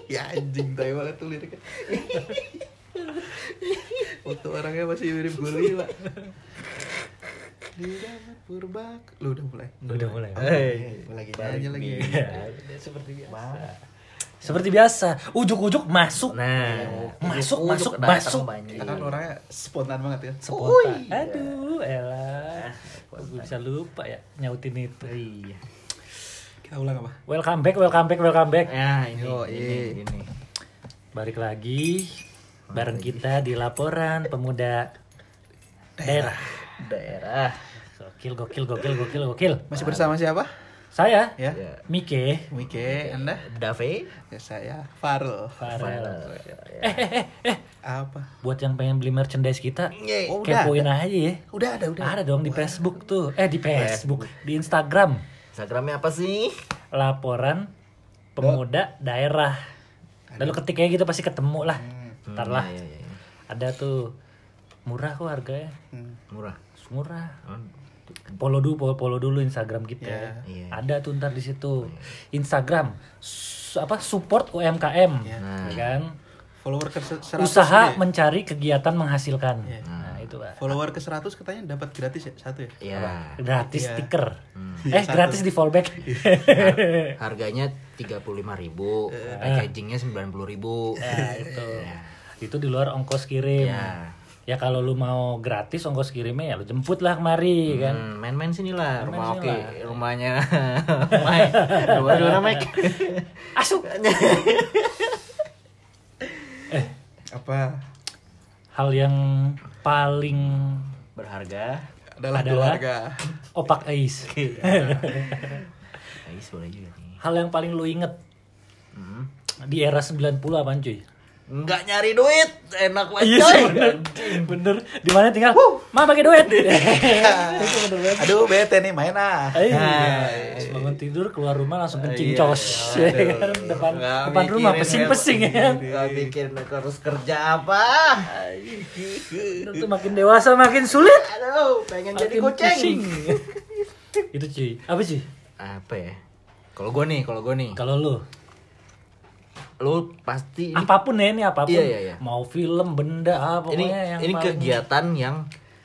Ya anjing, tai banget tuh liriknya. Waktu orangnya masih mirip Gulli, Pak. Di zaman purbak. Lu udah mulai? Udah mulai. Lagi nyanyi lagi. Seperti biasa. Seperti biasa, ujuk-ujuk masuk. Nah, masuk. Kita kan orangnya spontan banget ya. Spontan. Aduh, elah. Gue bisa lupa ya nyautin itu. iya. Kita ulang apa? Welcome back. Ya, Yo, ini. Balik lagi bareng kita di laporan pemuda daerah. Gokil. Masih bersama siapa? Saya, Ya. Mike. Wike, Anda? Dave. Ya, saya Farel. Farel. Apa? Buat yang pengen beli merchandise kita, Oh, udah kepoin ada. aja ya. Udah ada. Ada dong di Facebook tuh. Di Facebook, di Instagram. Instagramnya apa sih? Laporan pemuda daerah. Lalu ketik aja gitu pasti ketemu lah. Ntar lah. Iya. Ada tuh murah kok harganya. Murah. Murah. Follow dulu Instagram kita. Iya. Ada tuh ntar di situ. Instagram support UMKM. Ya. Ya kan? Follower ke 100. Usaha nih. mencari kegiatan menghasilkan. Iya. Nah, itu Pak. Follower ke 100 katanya dapat gratis ya? Satu ya? Iya. Gratis Iya. stiker. Satu. Gratis di fallback. Harganya 35.000, packagingnya 90.000. Nah, itu di luar ongkos kirim. Ya. Ya kalau lu mau gratis ongkos kirimnya ya lu jemput lah kemari kan. Main-main sini lah, rumah Main-main oke, sini rumahnya Mike. Rumah Mike. Asuk. Apa? Hal yang paling Berharga. Adalah Adalah- keluarga. opak Ais. Ais boleh juga nih. Hal yang paling lu inget di era 90 apaan cuy? Enggak nyari duit, enak banget Iya coy. sih bener. Di mana tinggal? Ma pakai duit. Itu bener banget. Aduh, bete nih main ah. Iya. Pas bangun tidur keluar rumah langsung kencing cos. Ya kan? Depan Nggak rumah mikirin pesing-pesing ya kan. Gak mikirin aku harus kerja apa. Itu makin dewasa makin sulit. Aduh, pengen jadi Makin kucing. pusing. Itu cuy. Apa cuy? Apa ya? Kalau gue nih, Kalau lu pasti ini, apapun ya ini apapun. Iya. Mau film, benda apa ini pokoknya yang ini paling- kegiatan yang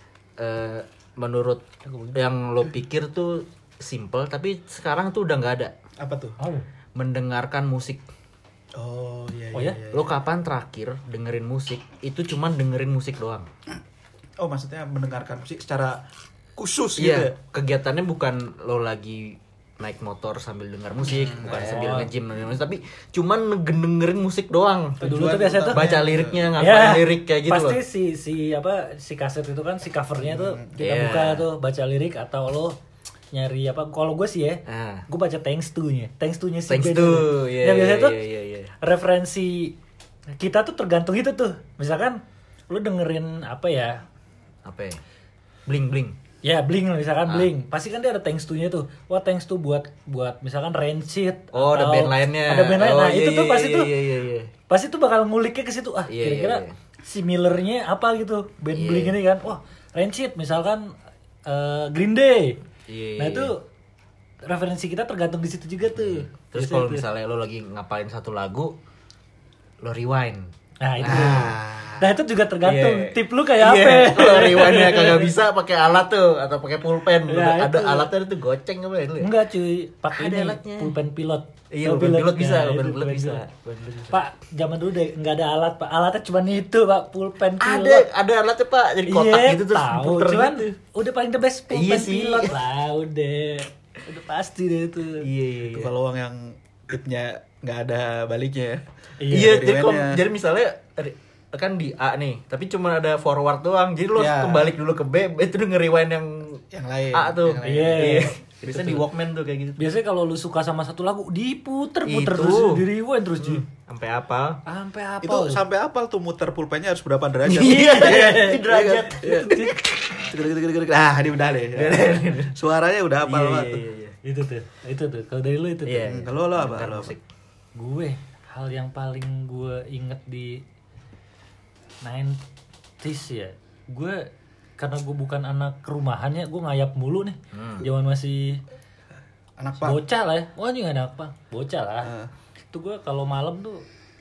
menurut yang lo pikir tuh simple tapi sekarang tuh udah nggak ada. Apa tuh? Oh. Mendengarkan musik. Oh, iya. Oh, ya? Lo kapan terakhir dengerin musik? Itu cuman dengerin musik doang. Oh, maksudnya mendengarkan musik secara khusus gitu. Iya, ya? kegiatannya bukan lo lagi naik motor sambil dengar musik, bukan sambil nge-gym dengerin musik, tapi cuman dengerin musik doang. Dulu tuh biasa tuh Baca liriknya, ya, ngapalin lirik kayak gitu loh. pasti si kaset itu kan si covernya tuh kita Iya. buka tuh baca lirik atau lo nyari apa? Kalau gue sih ya, Ah. gue baca thanks to-nya si Thanks band to, itu. iya, Ya biasanya iya, tuh iya. referensi kita tuh tergantung itu tuh. Misalkan lo dengerin apa ya? Apa ya? Bling. Ya Blink misalkan Blink, pasti kan dia ada thanks to-nya tuh. Wah thanks to buat misalkan Rancid. Oh, ada atau band lainnya. Ada band lain. Oh, Nah iya, itu tuh iya, pasti iya, tuh. iya. Pasti tuh bakal nguliknya ke situ. Iya, Kira-kira iya. similarnya apa gitu band Iya. Blink ini kan. Wah Rancid misalkan Green Day. Iya, Nah iya. itu referensi kita tergantung di situ juga tuh. Terus Biasanya kalau tuh. misalnya lo lagi ngapalin satu lagu, lo rewind. Nah itu. Nah itu juga tergantung Iya. tip lu kayak Iya, apa. kalau rewindnya kagak bisa pakai alat tuh atau pakai pulpen. Ya, Ada itu. alatnya tuh goceng apa ya dulu ya? Enggak cuy, pakai Ada ini alatnya. pulpen pilot. Iya, Tahu pulpen pilot bisa, Nah, pulpen itu pilot bisa. Pak, zaman dulu deh nggak ada alat, Pak. Alatnya cuma itu, Pak, pulpen pilot. Ada alatnya Pak, jadi kotak Iya, gitu terus tahu. diputer Cuman gitu. udah paling the best pulpen Iya sih. pilot lah, udah pasti deh itu. Iya. Itu kalau uang yang tipnya nggak ada baliknya ya. Iya, dari jadi kalau mainnya. jadi misalnya kan di A nih, tapi cuma ada forward doang. Jadi lo Iya. kembali dulu ke B, itu udah nge-rewind yang Yang lain. A tuh. yang lain. Iya. Biasanya di Walkman tuh kayak gitu. Biasanya kalau lu suka sama satu lagu diputer-puter Itu. terus di rewind terus cuy. Sampai apa? Sampai apa? Itu sampai apal tuh muter pulpennya harus berapa derajat? Iya, di derajat. Iya. Ah, ini udah deh. Suaranya udah apal banget tuh. Itu tuh. Kalau dari lu itu tuh. Iya. Kalau lo apa? Dengar Lo apa? musik. Gue hal yang paling gue inget di 90s ya, gue karena gue bukan anak rumahan ya, gue ngayap mulu nih. Zaman masih Anak pak. bocah lah ya. Wah, ini anak apa? Bocah lah. Itu gue kalau malam tuh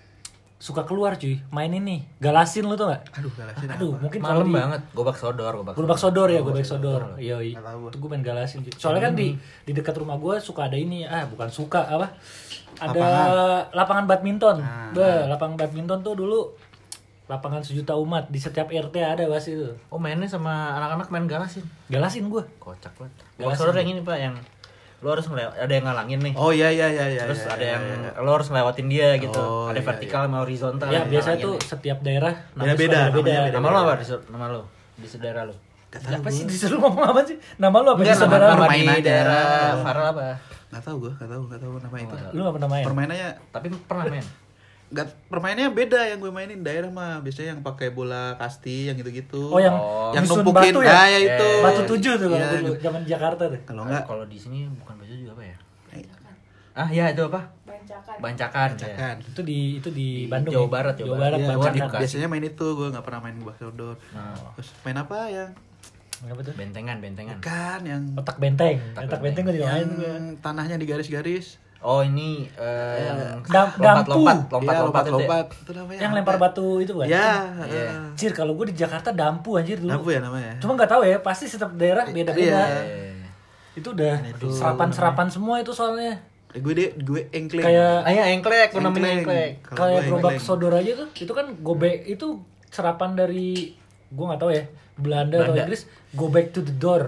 suka keluar cuy, main ini Galasin lu tuh nggak? Aduh, Galasin Aduh, apa? mungkin kalau Malam di banget. Gobak sodor. Gobak Sodor ya, Gobak Sodor. Iya, Nggak tahu gua. itu gue main Galasin cuy. Soalnya kan di dekat rumah gue suka ada ini, bukan suka apa? Ada lapangan badminton. Lapangan badminton tuh dulu lapangan sejuta umat di setiap RT ada pasti itu. Oh, mainnya sama anak-anak main Galasin. Galasin gue. Kocak banget. Gobak sodor yang ini Pak, yang lu harus ada yang ngalangin nih. Oh iya. Terus ada yang lu harus ngelewatin dia gitu. Oh, Ada iya, vertikal sama horizontal. Ya yang biasanya ngalangin tuh nih. setiap daerah namanya Beda-beda, suka beda. namanya Nama lu apa? Nama lu di daerah lu? Gak tahu Apa gue. sih disuruh ngomong apa sih? Nama lu apa? Enggak, di saudara lu? nama di permainannya. daerah Farel apa? Gak tahu gue, gak tahu nama itu. Lu apa namanya? Permainannya Tapi pernah main. permainannya beda yang gue mainin daerah mah biasanya yang pakai bola kasti yang gitu-gitu. Oh, yang yang nyusun numpukin batu ya? ya itu. Batu 7 tuh kalau Iya, dulu zaman Jakarta tuh. kalau enggak Kalau di sini bukan baju juga apa ya? eh, Ya itu apa? Bancakan. Bancakan. Ya. kan. Itu di Bandung. Jawa ya? Barat, Jawa Jawa Barat. Barat. Iya, Bancakan. Bancakan. Bekasi. biasanya main itu, gue nggak pernah main gobak sodor. Terus main apa yang Apa tuh? Bentengan. kan yang Otak benteng. Otak benteng gue juga main yang gue. tanahnya digaris-garis. Oh ini yang Dampu. Iya, lompat-lompat itu ya? lompat. Itu namanya. Yang apa? lempar batu itu kan? Ya, Iya. Cir, kalau gue di Jakarta dampu anjir dulu. Dampu ya namanya. Cuma nggak tahu ya, pasti setiap daerah beda-beda. Iya. Itu udah serapan-serapan semua itu soalnya. Gue engkleng. Kayak Ah ya engklek, tuh namanya engklek. Kalau kayak gue gerobak engkleng. sodor aja tuh. Itu kan gobek itu serapan dari gue nggak tahu ya. Belanda atau Inggris, go back to the door.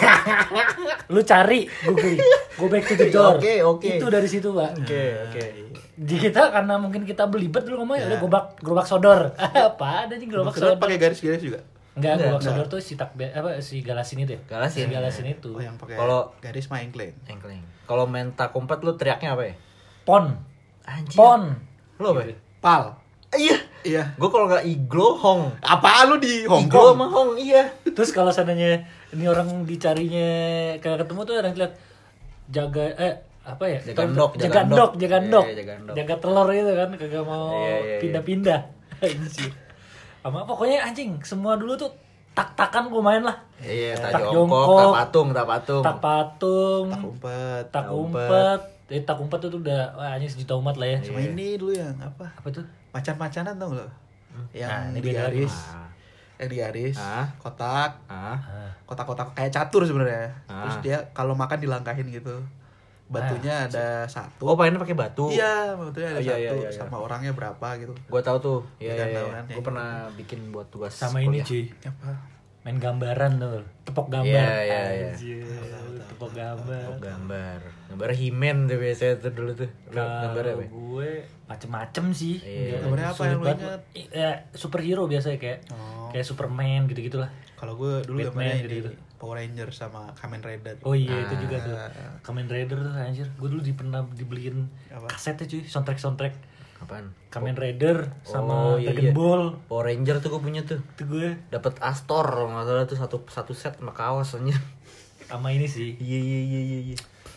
Lu cari Google, go back to the door. Oke. Itu dari situ, Pak. Oke. Di kita karena mungkin kita belibet dulu ngomongnya udah gerobak sodor. Apa ada nih gerobak Sodor sodor? pakai garis-garis juga. Enggak, gerobak sodor tuh si Galasin itu ya. Galasin. Si Galasin itu. Oh, yang pakai Kalau- garis mah engkleng. Engklek. Kalau main tak umpet lu teriaknya apa ya? Pon. Anjir. Pon. Lu apa? Ya? Pal. Iya. Iya. Gue kalau nggak iglo hong. Apaan lu di Hong Iglo Kong? sama hong iya. Terus kalau seandainya ini orang dicarinya kayak ketemu tuh orang lihat jaga apa ya? Jaga endok, jaga jaga endok, endok. jaga endok. Iya, jaga endok. Jaga telur itu kan kagak mau Iya. pindah-pindah. Anjir. Sama pokoknya anjing semua dulu tuh tak-takan gue main lah. Iya, Tak tak jongkok. jongkok, tak patung. Tak patung, Tak umpet. tak umpet. Tak umpet itu udah wah anjing sejuta umat lah ya. Sama ini dulu yang apa? Apa tuh? Macan-macanan tau gak lo? Yang Nah, ini di beda garis. Ah. Yang di garis. Ah. Kotak. Ah. Kotak-kotak kayak catur sebenarnya. Ah. Terus dia kalau makan dilangkahin gitu. Batunya ada satu. Oh, mainnya pakai batu. Iya, batunya ada Oh, iya, satu. iya, iya. Sama orangnya berapa gitu. Gue tahu tuh. Iya, Iya kan, iya. tahu kan, Gue ya. pernah bikin buat tugas. Sama ini kuliah. cuy. Apa? Main gambaran tuh. Tepok gambar. Iya. Anjir, tepok gambar. Oh, gambar Himen tuh biasanya tuh dulu tuh. Lu gambarnya apa? Gue macem-macem sih. Iya. Nggak Gambarnya apa sulit yang lu banget. ingat? Ya, superhero biasanya kayak kayak Superman gitu-gitulah. Kalau gue dulu Batman gambarnya gitu-gitu. ini Power Ranger sama Kamen Rider. Oh iya itu juga tuh. Ah. Kamen Rider tuh anjir. Gue dulu pernah dibeliin Apa? kasetnya cuy, soundtrack Apaan? Kamen Rider sama Oh, iya, Dragon iya. Ball. Power Ranger tuh gue punya tuh. Itu gue Dapat Astor kalau nggak salah tuh satu set sama kaos aja. sama ini sih. Iya.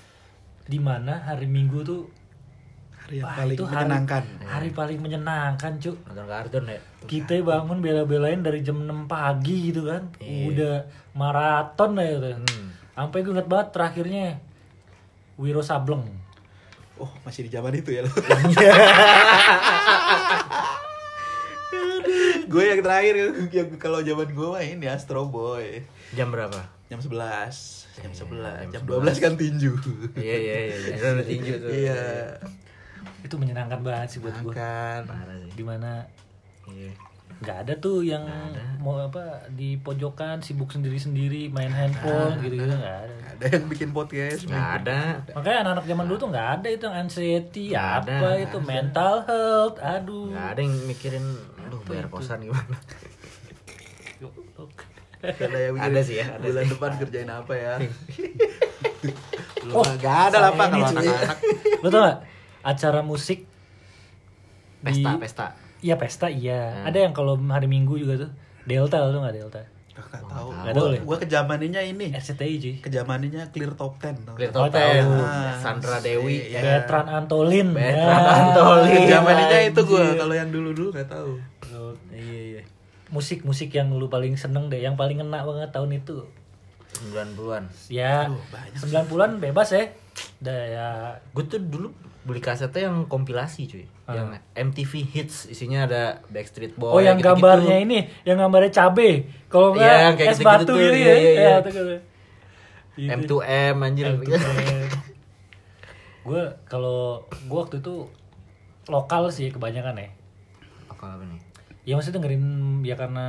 Di mana hari Minggu tuh Hari yang wah, paling itu menyenangkan. Hari paling menyenangkan, Cuk. Nonton kartun ya. Kita bangun bela-belain dari jam 6 pagi gitu kan. Iya. Udah maraton lah itu. Hmm. Sampai gue inget banget terakhirnya Wiro Sableng. Oh, masih di zaman itu ya lo. Gue yang terakhir yang kalau zaman gue main ya Astro Boy. Jam berapa? Jam 11. Jam 11. Jam jam 12 kan tinju. Iya. Itu ada tinju tuh. Iya. Itu menyenangkan banget sih buat gue. Kan. Parah sih. Dimana Iya. nggak ada tuh yang mau apa di pojokan sibuk sendiri-sendiri main handphone gitu-gitu nggak ada. Ada yang bikin podcast. Nggak ada. Makanya anak-anak zaman dulu tuh nggak ada itu yang anxiety Nggak ada, apa nggak itu mental health, aduh. Nggak ada yang mikirin, aduh bayar kosan gimana. Ada yang Ada sih ya, ada bulan sih. depan kerjain apa ya? Oh, Gak ada lah Pak ini kalau cuy. anak-anak. Lo tau gak acara musik Pesta. Iya pesta iya. Ada yang kalau hari Minggu juga tuh Delta lo tau gak Delta? Gak tahu. Nggak tahu, Le. Gue kejamannya ini. RCTI cuy. Kejamannya Clear Top 10. tau Clear nggak? Oh, Top Ten, tahu. Sandra Dewi. Iya. Bertrand Antolin. Bertrand Ya. Antolin. Kejamannya itu gue. Anjir. Kalau yang dulu-dulu gak tahu. Iya. Musik-musik yang lu paling seneng deh, yang paling ngena banget tahun itu. 90-an. Ya, Aduh, banyak 90-an bebas ya. Udah ya. Gue tuh dulu beli kasetnya yang kompilasi cuy, yang MTV Hits, isinya ada Backstreet Boys. Oh yang gitu-gitu. gambarnya ini, yang gambarnya cabe. Kalau Iya, enggak kayak es gitu-gitu batu tuh, gitu iya, ya. iya, iya. Ya, itu. M2M anjir. Gue waktu itu lokal sih kebanyakan ya. Apa nih? Ya maksudnya dengerin ya karena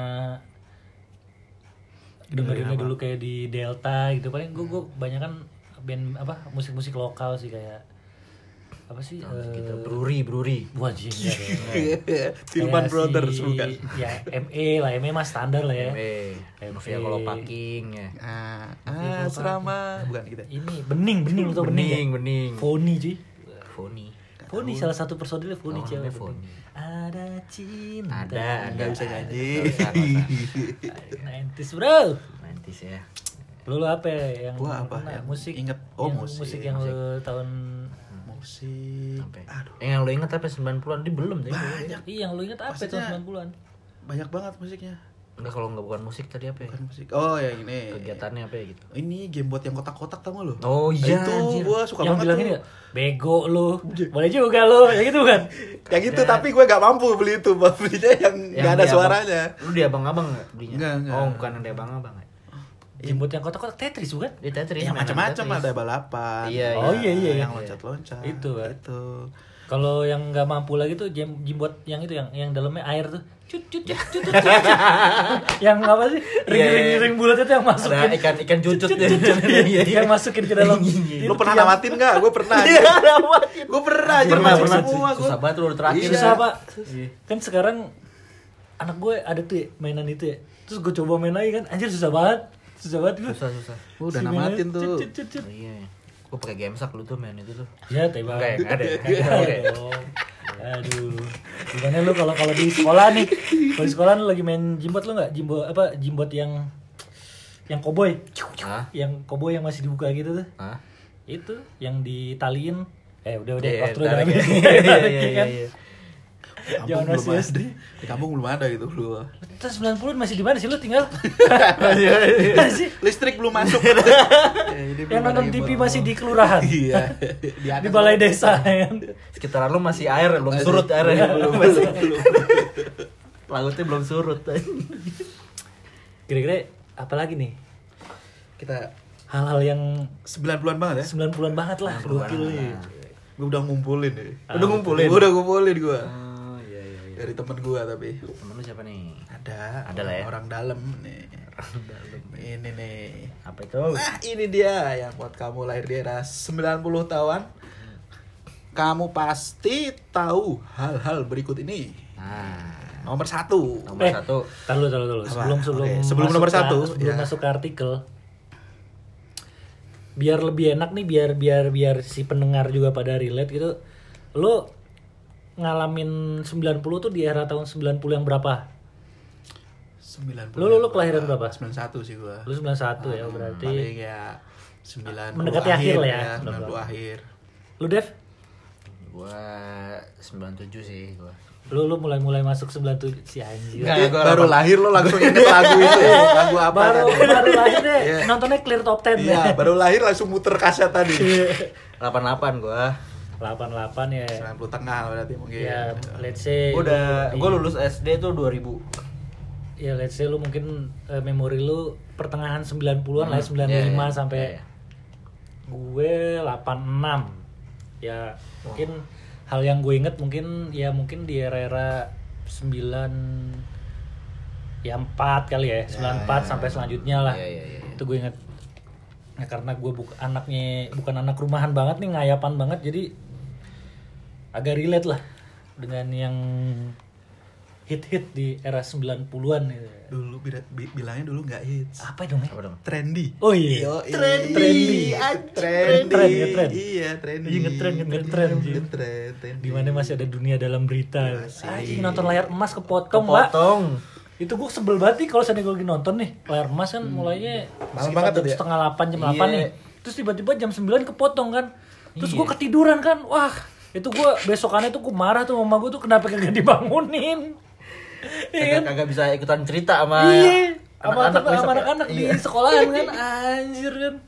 dengerinnya dulu kayak di Delta gitu, paling gue kebanyakan band apa musik-musik lokal sih, kayak apa sih Kita Brewery. wajib ya. Tillman Kayak Brothers bukan. Ya ME mah standar lah ya. Mafia kalau packing ya. Serama bukan kita. Ini bening atau bening. Foni cuy. Foni salah satu personilnya Foni cewek. Foni. Ada cinta. Ada Nggak bisa nyanyi. 90s bro. 90s ya. Lu apa ya yang Gua apa? pernah Yang musik? inget. Musik yang lu tahun Musik. Sampai. Aduh, Yang lu inget apa 90-an dia belum deh. banyak. Iya, yang lu inget apa Maksudnya- tahun 90-an? Banyak banget musiknya. Enggak, kalau enggak bukan musik tadi apa ya? Bukan musik. Oh, yang ini. Kegiatannya apa ya gitu? Ini game buat yang kotak-kotak tau gak lu? Oh iya, Itu anjir. gua suka Yang banget bilang tuh. ini bego lu. Boleh juga lu, ya gitu kan? Yang itu tapi gue gak mampu beli itu. Belinya yang gak ada di suaranya. Lu di abang-abang enggak belinya? Enggak. Oh, bukan yang di abang-abang ya? Jembut yang kotak-kotak Tetris bukan? Di Tetris. Yang mainan macam-macam Tetris. ada balapan. Iya, Oh, iya. Yang loncat-loncat. Itu, kan. Itu. Kalau yang nggak mampu lagi tuh jimbot yang itu yang dalamnya air tuh. Cut. Yang apa sih? Ring bulat itu yang masukin. Ada ikan cucut. Yang masukin ke dalam. Lu pernah namatin gak? Gue pernah. Iya, namatin. Gue pernah aja Pernah. semua. Susah banget lu terakhir. Iya. Susah pak. Kan sekarang anak gue ada tuh ya, mainan itu ya. Terus gue coba main lagi kan, anjir susah banget gue. Susah. Gue udah Si namatin mainnya, tuh. cut. Oh, iya. Gue pakai gamesak lu tuh main itu tuh. Ya tebak. Enggak ada. Kagak dong. Aduh. Gimana lu kalau di sekolah nih? Kalau di sekolah lu lagi main jimbot lu enggak? Jimbot yang koboi. Hah? Yang koboi yang masih dibuka gitu tuh. Hah? Itu yang ditaliin. Udah Iya, waktu udah tarik. habis. Iya. Jangan Kampung masih belum SD. ada. Di kampung belum ada gitu lu. Terus 90-an masih di mana sih lu tinggal? Masih Listrik belum masuk. yang nonton TV masih di kelurahan. Iya. Di balai desa ya kan. Sekitaran lu masih air, belum surut airnya. Belum. Lautnya belum surut. Kira-kira apa lagi nih? Kita Hal-hal yang 90-an banget ya. 90-an banget lah, gokil nih. Gue udah ngumpulin nih. Udah ngumpulin? Udah ngumpulin gue. Oh, iya. Dari temen gue tapi. Temen lu siapa nih? Ada lah ya. orang dalam nih. Ini nih. Apa itu? Nah ini dia yang buat kamu lahir di era 90 tahun. Kamu pasti tahu hal-hal berikut ini. Nah, Nomor 1. nomor satu. Taruh. Apa? Sebelum Oke, sebelum masuk nomor ke- satu, sebelum ya. masuk ke artikel. Biar lebih enak nih, biar si pendengar juga pada relate gitu. Lu ngalamin 90 tuh di era tahun 90 yang berapa? 90. Lu kelahiran berapa? 91 sih gua. Lu 91 ya berarti. Paling ya 90 Mendekati akhir lah ya, 90 akhir. Lu Dev? Gua 97 sih gua. Lu mulai masuk 97 si anjir. Enggak, gua Baru lahir lo langsung inget lagu itu ya. Lagu apa Baru tadi? lahir deh, Iya. nontonnya Clear Top 10 Iya, baru lahir langsung muter kaset tadi. 88 gua. 88 ya. 90 tengah berarti mungkin. Ya, let's say Gua lulus SD tuh 2000. ya let's say lu mungkin memori lu pertengahan 90-an lah, 95 Iya, sampai iya. gue 86. Ya, mungkin hal yang gue inget mungkin di era-era 9 ya 4 kali ya, 94 sampai selanjutnya lah. Iya. Itu gue inget. Nah, karena gue bukan anak rumahan banget nih, ngayapan banget, jadi agak relate lah dengan yang hit-hit di era 90-an gitu. Dulu bilangnya dulu enggak hits. Apa dong? Apa dong? Trendy. Oh iya. Yo, Trendy. Trendy. Ngetren. Iya, trendy. Iya, ngetren. Trendy. Di mana masih ada dunia dalam berita. Asik. Anjing nonton layar emas kepotong, Pak. Potong. Itu gue sebel banget nih kalau seandainya gue lagi nonton nih. Layar emas kan mulainya Malam sekitar banget jam tuh ya? setengah 8, jam 8 Iya. nih. Terus tiba-tiba jam 9 kepotong kan. Terus gue Iya. ketiduran kan. Wah, itu gue besokannya tuh gue marah tuh sama gue tuh kenapa kagak dibangunin. Iya kan? Kagak bisa ikutan cerita sama Iya. Sama anak-anak besok ya? anak-anak di Iya. sekolahan kan. Anjir kan.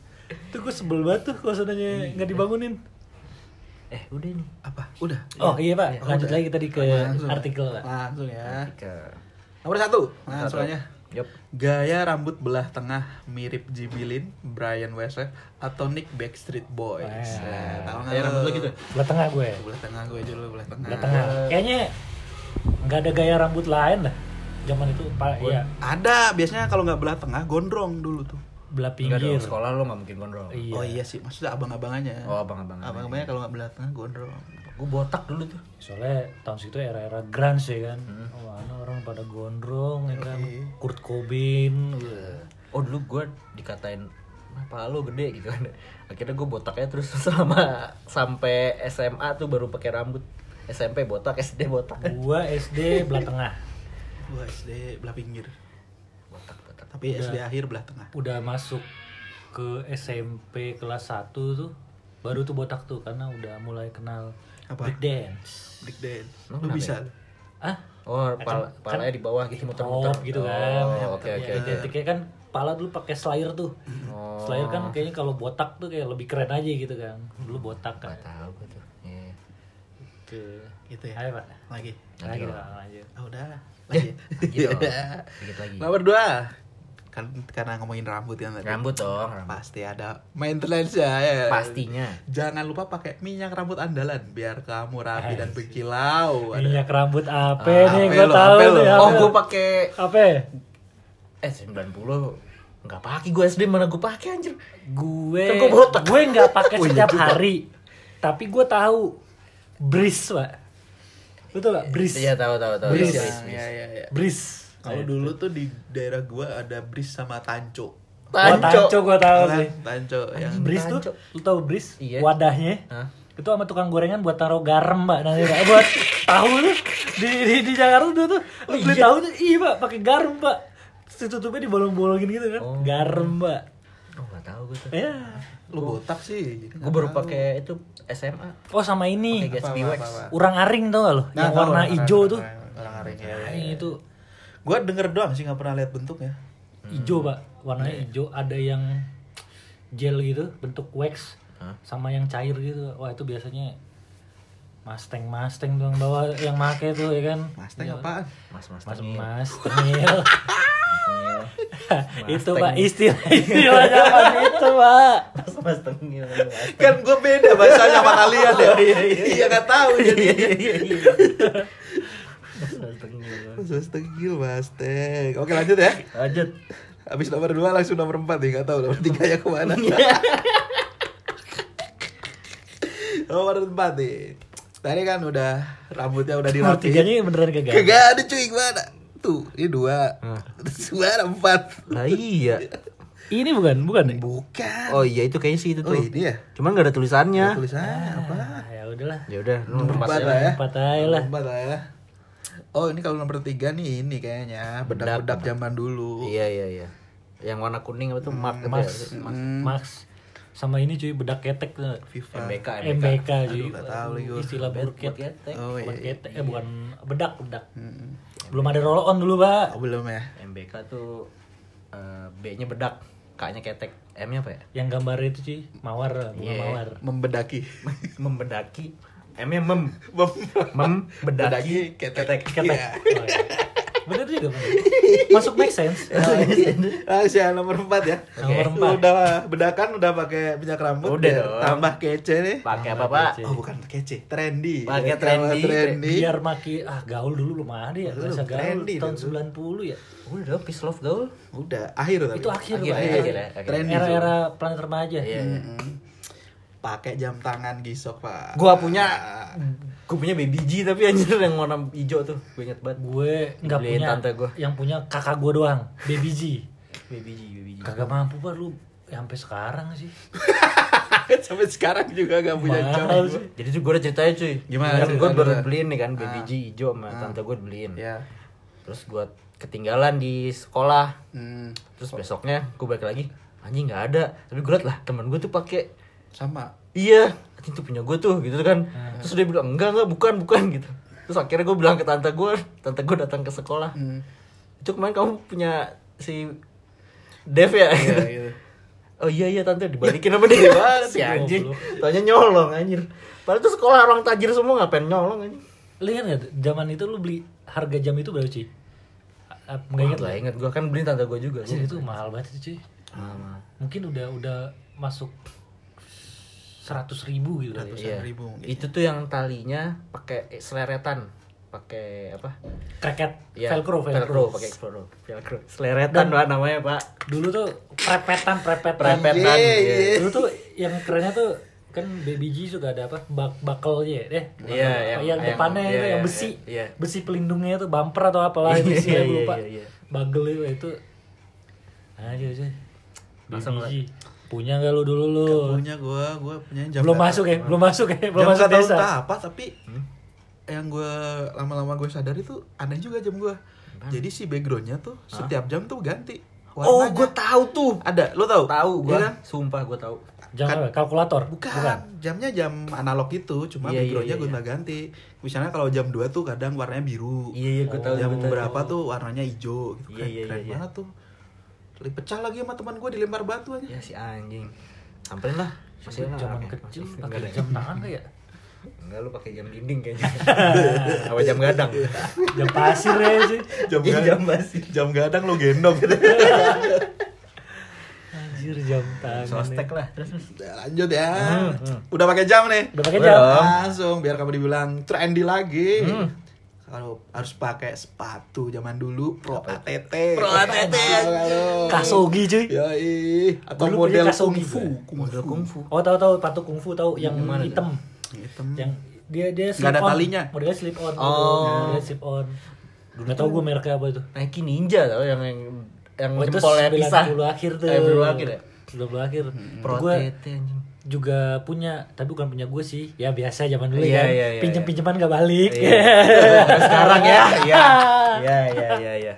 Tuh gue sebel banget tuh kalau seandainya nggak dibangunin. Udah nih. Apa? Udah. Oh iya Pak, lanjut udah. lagi tadi ke Langsung. artikel Pak. Langsung ya. Ke Nomor 1. Langsung aja. Yup. Gaya rambut belah tengah mirip Jimmy Lin, Brian Wesson, atau Nick Backstreet Boys. Tahu nggak? Rambut lo gitu. Belah tengah gue. Belah tengah gue aja dulu, belah tengah. Belah tengah. Kayaknya nggak ada gaya rambut lain lah. Zaman itu Pak, iya. Ada, biasanya kalau nggak belah tengah gondrong dulu tuh. Belah Enggak pinggir. dong, sekolah lo gak mungkin gondrong. Iya. Oh iya sih, maksudnya abang-abangannya. Oh, abang-abangannya. Abang-abangannya kalau nggak belah tengah gondrong. Gue botak dulu tuh. Soalnya tahun segitu era-era grunge ya kan. Oh, mana orang pada gondrong ya kan. Kurt Cobain. Oh dulu gue dikatain apa lo gede gitu kan. Akhirnya gue botaknya terus selama sampai SMA tuh baru pakai rambut. SMP botak, SD botak. Gua SD belah tengah. Gua SD belah pinggir. Botak. Tapi SD akhir belah tengah. Udah masuk ke SMP kelas 1 tuh baru tuh botak tuh karena udah mulai kenal Apa? break dance. Break dance. Emang Lu kenapa bisa? Ah, Oh, palanya di bawah gitu muter-muter. top gitu kan. Oh, oke. Identiknya kan pala dulu pakai slayer tuh. Oh. Slayer kan kayaknya kalau botak tuh kayak lebih keren aja gitu kan. Dulu botak kan. Gak tahu gue tuh. Iya. Tuh. Gitu ya. Ayo Pak. Lagi. Lagi dong. Pak, lanjut. Ah udah. Lagi. Gitu. Dikit lagi. Nomor 2. Kan karena ngomongin rambut kan tadi. Rambut dong, rambut. Pasti ada maintenance ya. Pastinya. Jangan lupa pakai minyak rambut andalan biar kamu rapi dan berkilau. Minyak rambut apa Apa nih? Gua lo, tahu apa nih. lo? apa. Oh, gue pakai 90 nggak pakai gue SD mana gue pakai anjir. Kan gua botak. Gue nggak pakai Oh, iya setiap juga. hari. Tapi gue tahu Breeze, Pak. Betul Pak? Breeze. Iya tahu. Breeze. Iya. Breeze. Kalau dulu tuh di daerah gua ada Bris sama Tanco. Tanco gue tahu Kan? sih. Tanco yang Breeze tuh, Tanco. lu tahu Breeze? Iya. Wadahnya. Hah? Itu sama tukang gorengan buat taruh garam, Mbak. Nanti Pak. Buat tahu tuh di Jakarta dulu tuh. Lu beli tahu tuh, iya Pak, pakai garam, Pak. Terus tutupnya dibolong-bolongin gitu kan. Oh. Garam, Mbak. Oh nggak tahu gue tuh. Ya. lu botak sih. jadi Gue nggak baru tahu. pakai itu SMA. Oh, sama ini. Pakai Gatsby Wax. Urang aring tau gak lo? Nah, Yang tahu, warna orang- hijau tuh. orang aring ya. Nah, itu Gua denger doang sih, nggak pernah lihat bentuknya. hijau, Pak. Warnanya hijau, ada yang gel gitu, bentuk wax. Hah? Sama yang cair gitu. Wah, itu biasanya Mustang tuh yang bawa, yang make tuh ya kan. Mustang Iya. apaan? Mas Mas Tengil. Itu Mustang. Pak istilah zaman itu, Pak. Mas tengil. Kan gua beda bahasanya sama kalian ya. Iya nggak tahu jadi. Mas tengil. Mas Tegil, Mustang. Oke lanjut ya. Lanjut. Habis nomor 2 langsung nomor 4 nih, nggak tahu nomor 3 ya kemana. Nomor 4 nih. Tadi kan udah rambutnya udah Nomor dirapiin. tiganya beneran kagak. Kagak ada cuy, gimana? Tuh, ini 2. Terus gimana 4? Lah iya. Ini bukan ya? Bukan. Oh iya itu kayaknya sih itu Oh, tuh. ini ya? Cuman gak ada tulisannya. Tulisannya apa? Ah, ya udahlah. Ya udah, lu nomor Empat 4 lah ya. ya. 4 aja lah. 4 lah ya. Oh, ini kalau nomor 3 nih ini kayaknya bedak-bedak zaman dulu. Iya. Yang warna kuning apa tuh? Mark gitu Max, ya? Max. Sama ini cuy, bedak ketek tuh. FIFA. MBK. MBK cuy. Aduh, nggak tahu lagi gua. Istilah burket. Ketek. Oh Bukan iya. ketek, bukan bedak. Belum ada roll on dulu, Pak. Oh, belum ya. MBK tuh B-nya bedak, K-nya ketek, M-nya apa ya? Yang gambar itu cuy, mawar, bunga Iya. mawar. Membedaki. Membedaki. M-nya mem. Bedaki Membedaki ketek. Ketek. Iya. Oh, iya. Bener juga, bener. Masuk make sense. Langsung yang nomor 4 ya. Nomor Lu 4. udah bedakan, udah pakai minyak rambut. Udah biar dong. Tambah kece nih. Pakai apa, Pak? Oh, bukan kece, trendy. Pakai Ya, tambah trendy. Biar maki gaul dulu belum ada ya, Belum, bahasa gaul trendy tahun dulu. 90 ya. Udah dong, peace love gaul. Udah akhir tapi. Itu akhir, Akhir, Pak. akhir ya. Trendy. Era-era planet remaja. Iya. Pakai jam tangan gisok, Pak. Gua punya Baby G tapi anjir yang warna hijau tuh. Gue inget banget. Gue nggak Dibeliin punya, tante gua. yang punya kakak gue doang, Baby G. Baby G. Kagak mampu Pak lu sampai sekarang sih. Sampai sekarang juga gak punya jam. Mahal sih. Jadi tuh gue udah ceritain cuy. Gimana Kan gue ceritanya? baru beliin nih kan Baby G hijau sama tante gue beliin. Ya. Terus gue ketinggalan di sekolah. Hmm, Terus besoknya gue balik lagi, anjing nggak ada. Tapi gue liat lah teman gue tuh pakai. sama. Iya, anjing tuh punya gue tuh gitu kan. Terus dia bilang enggak bukan gitu. Terus akhirnya gue bilang ke tante gue datang ke sekolah. Hmm. Itu kemarin kamu punya si Dev ya? Iya, gitu. Oh iya tante dibalikin sama dia. Si anjing. Tanya nyolong anjir. Padahal tuh sekolah orang tajir semua ngapain nyolong anjing. Lu ingat gak zaman itu lu beli harga jam itu berapa cuy? Nggak inget lah. Ingat gua kan beli tante gua juga. Jadi itu mahal banget itu cuy. Mungkin udah masuk 100.000 gitu kali. Iya. 100.000 mungkin. Itu tuh yang talinya pakai seleretan, pakai apa? Kreket, Ya, velcro. pakai velcro. Seleretan Pak namanya, Pak. Dulu tuh prepetan. Prepetan. Iya. Dulu tuh yang kerennya tuh kan Baby G suka ada apa? Buckle-nya deh. Iya, yang depannya itu yang besi. Iya. Besi pelindungnya itu bumper atau apalah itu sih, gue lupa. Iya. Buckle itu. Aja. Masa Baby G. Punya enggak lu dulu lu? Gak punya gue punya jam Belum masuk ya? Belum masuk jam desa. apa tapi yang gue lama-lama gue sadar itu aneh juga jam gue. Jadi si backgroundnya tuh setiap jam tuh ganti warnanya. Oh, gue tahu tuh. Ada, lo tahu? Tahu gue. Iya kan? Sumpah gue tahu. Jam apa? Kalkulator? Bukan. Jamnya jam analog itu, cuma backgroundnya gonta-ganti. Misalnya kalau jam 2 tuh kadang warnanya biru. Iya, gue tahu. Jam berapa tuh warnanya hijau gitu kan. Iya. Keren banget tuh. Pecah lagi sama teman gue dilempar batu aja. Ya si anjing. Samperin lah. Masih Zaman kecil pakai jam tangan kayak Enggak, lu pakai jam dinding kayaknya. Apa jam gadang? jam pasir ya sih. Jam pasir. Jam gadang lo gendong gitu. Anjir jam tangan. Sostek lah. Terus. Lanjut ya. Udah pakai jam nih. Udah pakai jam. Langsung biar kamu dibilang trendy lagi. Kalau harus pakai sepatu zaman dulu Pro ATT. Kasogi cuy. Yoi. Atau Dulu punya model Kasogi kungfu. Model kungfu. Oh tahu patu kungfu tahu yang hitam. Hitam. Yang dia slip Nggak ada on. talinya. Modelnya slip on. Oh. Modelnya slip on. Enggak tahu gue mereknya apa itu. Nike Ninja tau yang Oh, itu jempolnya pisah. 90 akhir tuh. 90 akhir ya? 90 akhir. Pro Gue ATT anjing. juga punya, tapi bukan punya gue sih. Ya biasa zaman dulu Iya, kan. iya, iya, Pinjem-pinjeman gak balik. Sekarang ya. Iya.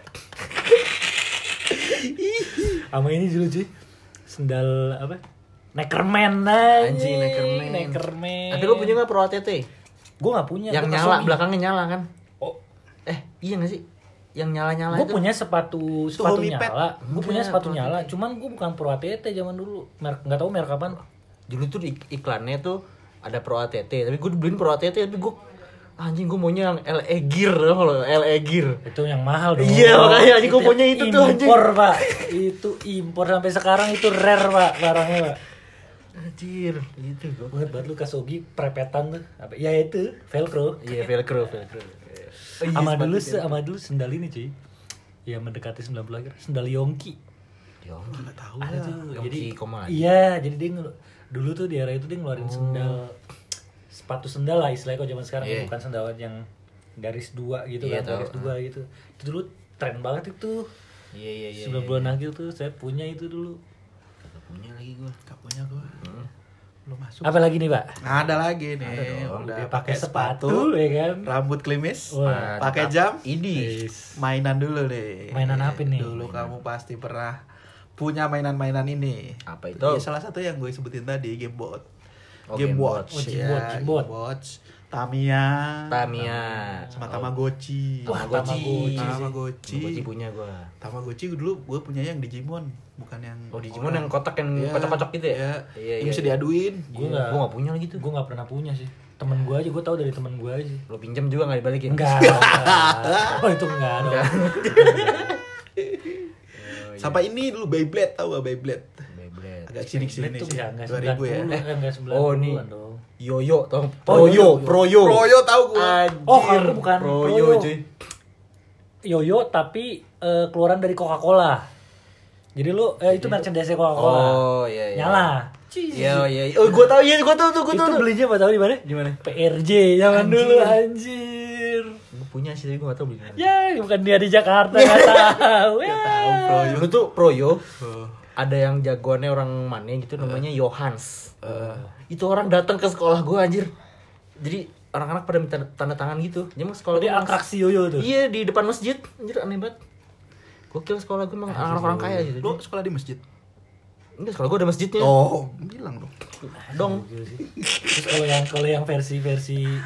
Sama ini dulu cuy. Sendal apa? Neckerman aja. Anjing Neckerman. Neckerman. Tapi lu punya enggak Pro ATT? Gue gak punya. Yang gua nyala, Kasogi. belakangnya nyala kan? Oh, Iya enggak sih? Yang nyala-nyala gue itu. punya sepatu Homipad. nyala. Gue punya Punya sepatu Pro nyala. Cuman gue bukan Pro ATT zaman dulu. Merek nggak tahu merek apaan. Dulu tuh iklannya tuh ada Pro ATT, tapi gue beliin Pro ATT tapi gue anjing gue maunya yang LE Gear loh, LE Gear. Itu yang mahal dong. Iya, makanya anjing gue punya itu tuh anjing. Impor pak. Itu impor sampai sekarang itu rare pak barangnya pak. Anjir, gitu gue. Buat lu Kasogi prepetan tuh. Apa? Ya itu velcro. Iya, velcro. Sama dulu sendal ini cuy. Ya mendekati 90 akhir. Sendal Yongki. Nggak tahu Ada lah. tuh. Jadi Yongki Komaji. iya, jadi dia dulu tuh di era itu dia ngeluarin sepatu sendal lah istilahnya kalau zaman sekarang. Iya. Bukan sendal yang garis 2 gitu Iya, kan, garis tahu. 2 gitu. Itu dulu tren banget itu. Iya. 90-an akhir tuh saya punya itu dulu. Kagak punya lagi gue. Nggak punya gue. Belum masuk. Apa lagi nih, Pak? Ada lagi nih. dong. Udah Dia pakai sepatu, ya kan. rambut klimis, Wah, pakai jam. Ini. Mainan dulu nih. Mainan apa nih? Dulu kamu pasti pernah punya mainan-mainan ini. Apa itu? Ya, salah satu yang gue sebutin tadi Gamebot. Oh, Game Gamebot. Watch. Oh, Ya, Gamebot. Game Watch. Tamiya. Tamiya. Sama Tamagotchi. Wah, Tamagotchi. Tamagotchi. Tamagotchi punya gue. Tamagotchi dulu gue punya yang Digimon, bukan yang Oh, Digimon yang kotak yang kocok-kocok gitu ya? Iya. Yang bisa diaduin. Gue nggak. Gue gak punya lagi tuh. Gue nggak pernah punya sih. Temen gue aja, gue tahu dari temen gue aja. Lo pinjam juga gak dibalikin? Enggak. Oh itu enggak dong. Sampai ini dulu Beyblade, tahu gak Beyblade? Beyblade. Agak sini-sini Itu sih. enggak 2000 ya. Enggak 90 Oh, nih. dong. Yoyo tau? Oh, Yoyo. Proyo. Proyo tahu gue. Anjir. Oh, kalau bukan Proyo Proyo. cuy. Yoyo tapi keluaran dari Coca-Cola. Jadi lu itu merchandise Coca-Cola. Oh iya. Nyala. Iya. Oh gue tau tuh. Itu belinya apa tahu di mana? Di mana? PRJ zaman dulu anjir. Gue punya sih tapi gue gak tau beli di mana. Ya, bukan dia di Jakarta enggak tahu. Ya. Dulu tuh Proyo Oh. ada yang jagoannya orang mana gitu namanya Johans. Itu orang datang ke sekolah gue anjir. Jadi anak-anak pada minta tanda tangan gitu. Jadi sekolah Dia gua atraksi Yoyo tuh. Iya di depan masjid. Anjir aneh banget. Gokil sekolah gue emang anak-anak orang kaya gitu. Lu sekolah di masjid? Enggak, sekolah gue ada masjidnya. Oh, bilang dong. Dong. Terus kalau yang versi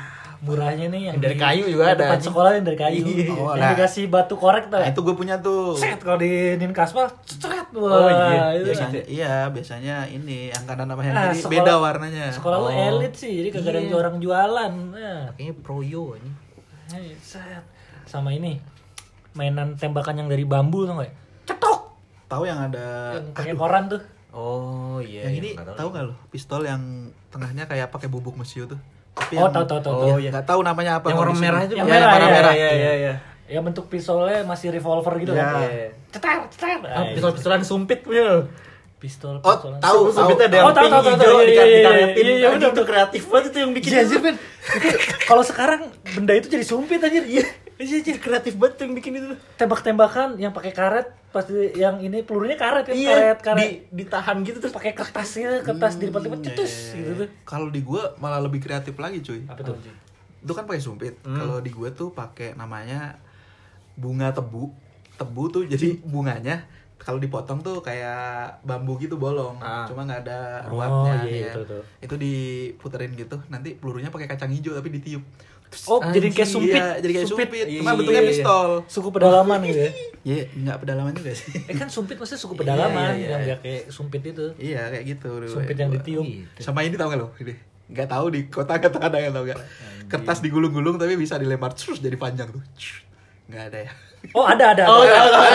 Murahnya nih yang Dari kayu juga ada, Tempat anjing. sekolah yang dari kayu. Oh, yang nah. dikasih batu korek tuh. Nah, itu gue punya tuh. Set kalau di Kaspal, ceret. Oh, Wah, iya. itu. Biasanya ini yang kanan sama yang Ah, kiri sekolah- beda warnanya. Sekolah lu elit sih, jadi kagak ada Iya. orang jualan. Nah, Kayaknya proyo anjing. set. Sama ini mainan tembakan yang dari bambu tuh nggak? Cetok. Tahu yang ada Yang pakai koran tuh. Oh iya. yang ini nggak tahu nggak lo? Pistol yang tengahnya kayak pakai bubuk mesiu tuh. Tapi Oh, yang- tahu. Oh, iya. Nggak tahu namanya apa. Yang kalau warna di sini. merah itu. Yang ya, merah, warna ya, merah. ya, Iya, iya. Ya bentuk pistolnya masih revolver gitu Ya. kan. Iya. Cetar. Pistol-pistolan sumpit punya. Pistol. Oh, tahu. Sumpitnya ada Oh, yang pink, tahu, hijau, iya, iya, dikaretin. iya, Anjing, bener. itu kreatif banget itu yang bikin. Iya, anjir, Ben. Kalau sekarang benda itu jadi sumpit anjir. Iya. Iya, kreatif banget tuh yang bikin itu. Tembak-tembakan yang pakai karet, pasti yang ini pelurunya karet kan, Iya, karet. ditahan gitu terus. Pakai kertasnya, kertas dilipat-lipat cetus gitu tuh. Kalau di gua malah lebih kreatif lagi, cuy. Apa tuh? Itu kan pakai sumpit. Kalau di gua tuh pakai namanya bunga tebu. Tebu tuh jadi bunganya kalau dipotong tuh kayak bambu gitu bolong. Ah. Cuma nggak ada Oh, ruatnya. iya, ya. itu. Diputerin gitu. Nanti pelurunya pakai kacang hijau tapi ditiup. Terus, Oh, jadi kayak sumpit. Iya, jadi kayak sumpit. Iya, Cuma iya, bentuknya iya. pistol. Suku pedalaman gitu ya. Iya, nggak pedalaman juga sih. Kan sumpit maksudnya suku pedalaman Iya, iya, yang iya. dia kayak sumpit itu. Iya, kayak gitu. Sumpit yang ditiup. Gitu. Sama ini tau gak lo? Ini nggak tahu di kota nggak tahu ada yang tau gak? Kertas digulung-gulung tapi bisa dilempar terus jadi panjang tuh. Nggak ada ya? Oh, ada. Oh,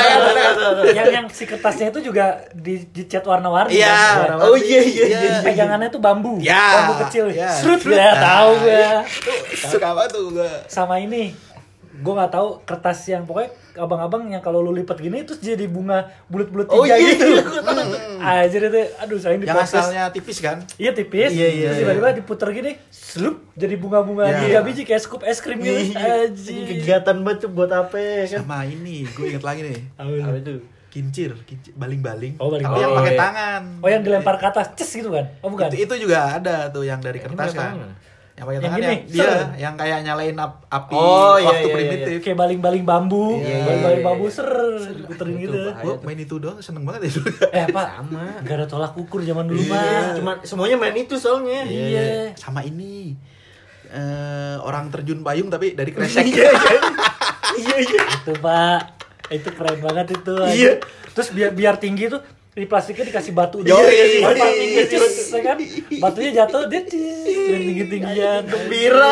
Yang si kertasnya itu juga dicat warna-warni. Iya. kan? warna-warni. Oh, iya, iya, iya. Pegangannya tuh bambu. Ya, Bambu kecil. ya. Serut Serut. ya, Nah, tahu gue. iya. Suka apa tuh gue? Sama ini. Gue nggak tahu kertas yang pokoknya abang-abang yang kalau lu lipat gini terus jadi bunga bulat-bulat Oh, tiga iya, gitu. iya, gua tahu. Anjir itu, aduh sayang di Yang podcast. asalnya tipis kan? Iya tipis, Iya, iya, terus tiba-tiba diputer gini, slup jadi bunga-bunga Iya. 3 biji kayak scoop es krim gitu. Iya. Anjir. Kegiatan banget tuh buat apa ya kan? Sama ini, gue inget lagi nih. Apa itu? Kincir, baling-baling. Oh, baling-baling. Tapi yang Oh, pakai iya. tangan. Oh yang dilempar ke atas, ces gitu kan? Oh bukan? Itu juga ada tuh yang dari Ini kertas pakai kan. tangan. Yang pakai Yang tangan gini, yang dia ser. yang kayak nyalain api Oh, iya, waktu iya, primitif. Kayak baling-baling bambu, Iya, baling-baling iya, bambu iya. ser, diputerin Itu gitu. bahaya. Gue tuh. main itu doang seneng banget ya dulu. Pak, Sama. gak ada tolak ukur zaman dulu Iya. Pak. Cuma semuanya main itu soalnya. Iya. Sama ini orang terjun payung tapi dari kresek. Iya, iya. Itu Pak, itu keren banget itu. Iya. Terus biar tinggi tuh di plastiknya dikasih batu Iya, iya, iya, Paling iya, tinggi, iya, cus, ya kan? Batunya jatuh dia tinggi-tinggian. Gembira.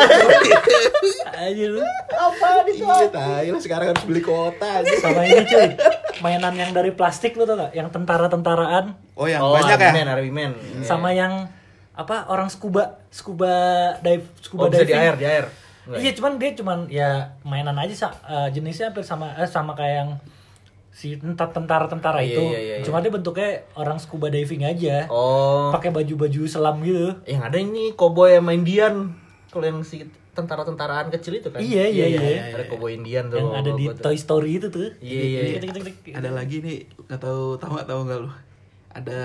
Aja lu. Apa itu? Iya, tai lah sekarang harus beli kuota aja. Sama ini cuy, mainan yang dari plastik lu tau gak? Yang tentara-tentaraan Oh, yang banyak ya? Arwimen. sama yang apa orang scuba dive Oh, bisa di air, di air. Iya, cuman dia ya mainan aja jenisnya hampir sama kayak yang si tentara-tentara Iya, itu. iya, iya, Cuma dia bentuknya orang scuba diving aja. Oh. Pakai baju-baju selam gitu. Yang ada ini cowboy sama Indian. Kalau yang si tentara-tentaraan kecil itu kan. Iya, iya. Ada cowboy Indian tuh. Yang ada di gua tuh. Toy Story itu tuh. Iya, iya, iya. Ada lagi nih, nggak tahu nggak lu? Ada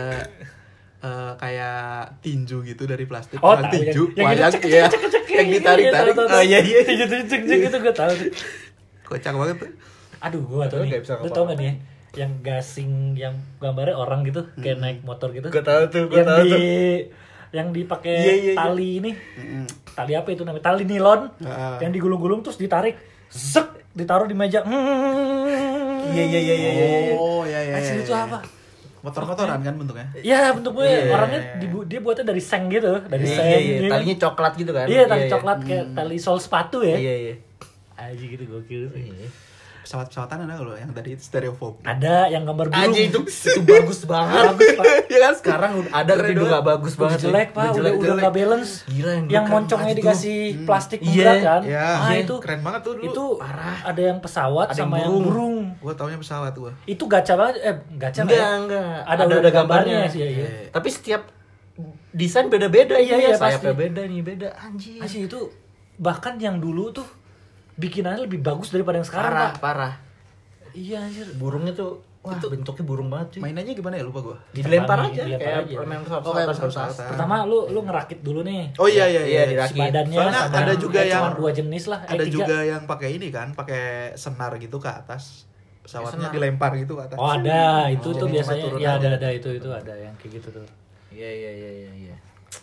kayak tinju gitu dari plastik. Oh, Bukan tahu, tinju, yang wayang gitu, ya. Yang ditarik-tarik. Oh iya, iya. Tinju itu gue tahu tuh. Kocak banget tuh. Aduh, gue tau Lu nih. nggak bisa Lu ngapa-ngapa. tau gak nih ya? Yang gasing yang gambarnya orang gitu, kayak naik motor gitu. Gua tahu tuh, gua yang tahu di tuh. yang dipakai Iya, iya, iya. tali ini. Tali apa itu namanya? Tali nilon. Ah. Yang digulung-gulung terus ditarik. Zek, ditaruh di meja. Iya, iya, iya, iya. Oh, iya iya. Asli iya, itu iya. apa? Motor-motoran kan bentuknya? Ya bentuknya Iya, iya, orangnya iya. dia buatnya dari seng gitu, dari Iya, seng. iya, iya. gitu kan. Talinya coklat gitu kan. Iya, tali coklat kayak tali sol sepatu ya. Iya, iya. Aja gitu gokil sih. Iya. Pesawat-pesawatan ada nggak lo yang dari stereofoam? Ada yang gambar burung. Anjing itu bagus banget. Bagus, Pak. Iya kan? Sekarang udah ada tapi udah gak bagus banget. Udah jelek pak, udah jelek. nggak balance. Gila, yang yang keren moncongnya banget dikasih plastik Iya, pemberat kan. iya. Ah, Iya, itu keren banget tuh dulu. Itu Parah. ada yang pesawat Ada sama yang yang burung. Gua taunya pesawat gua. Itu gacha banget, gacha nggak ya? Enggak. Ada gambarnya sih. Iya. Tapi setiap desain beda-beda. Iya, iya, sayapnya pasti. beda nih, beda. Anjir. Asli itu bahkan yang dulu tuh bikinannya lebih bagus daripada yang sekarang Parah, pak. parah. Iya anjir. Burungnya tuh wah, bentuknya burung banget cuy. Mainannya gimana ya lupa gua. Dilempar aja Dilempar kayak aja. permen Oh, kayak pesawat. pesawat-pesawatan. Pertama lu ngerakit dulu nih. Oh iya iya Iya, iya. dirakit. Si badannya Soalnya sama ada juga yang cuma 2 jenis lah. Ada 3. juga yang pakai ini kan, pakai senar gitu ke atas. Pesawatnya Senar. dilempar gitu ke atas. Oh ada, itu Oh, tuh jadi biasanya cuma turun ya aja. ada itu ada yang kayak gitu tuh. Iya, iya, iya, iya, iya.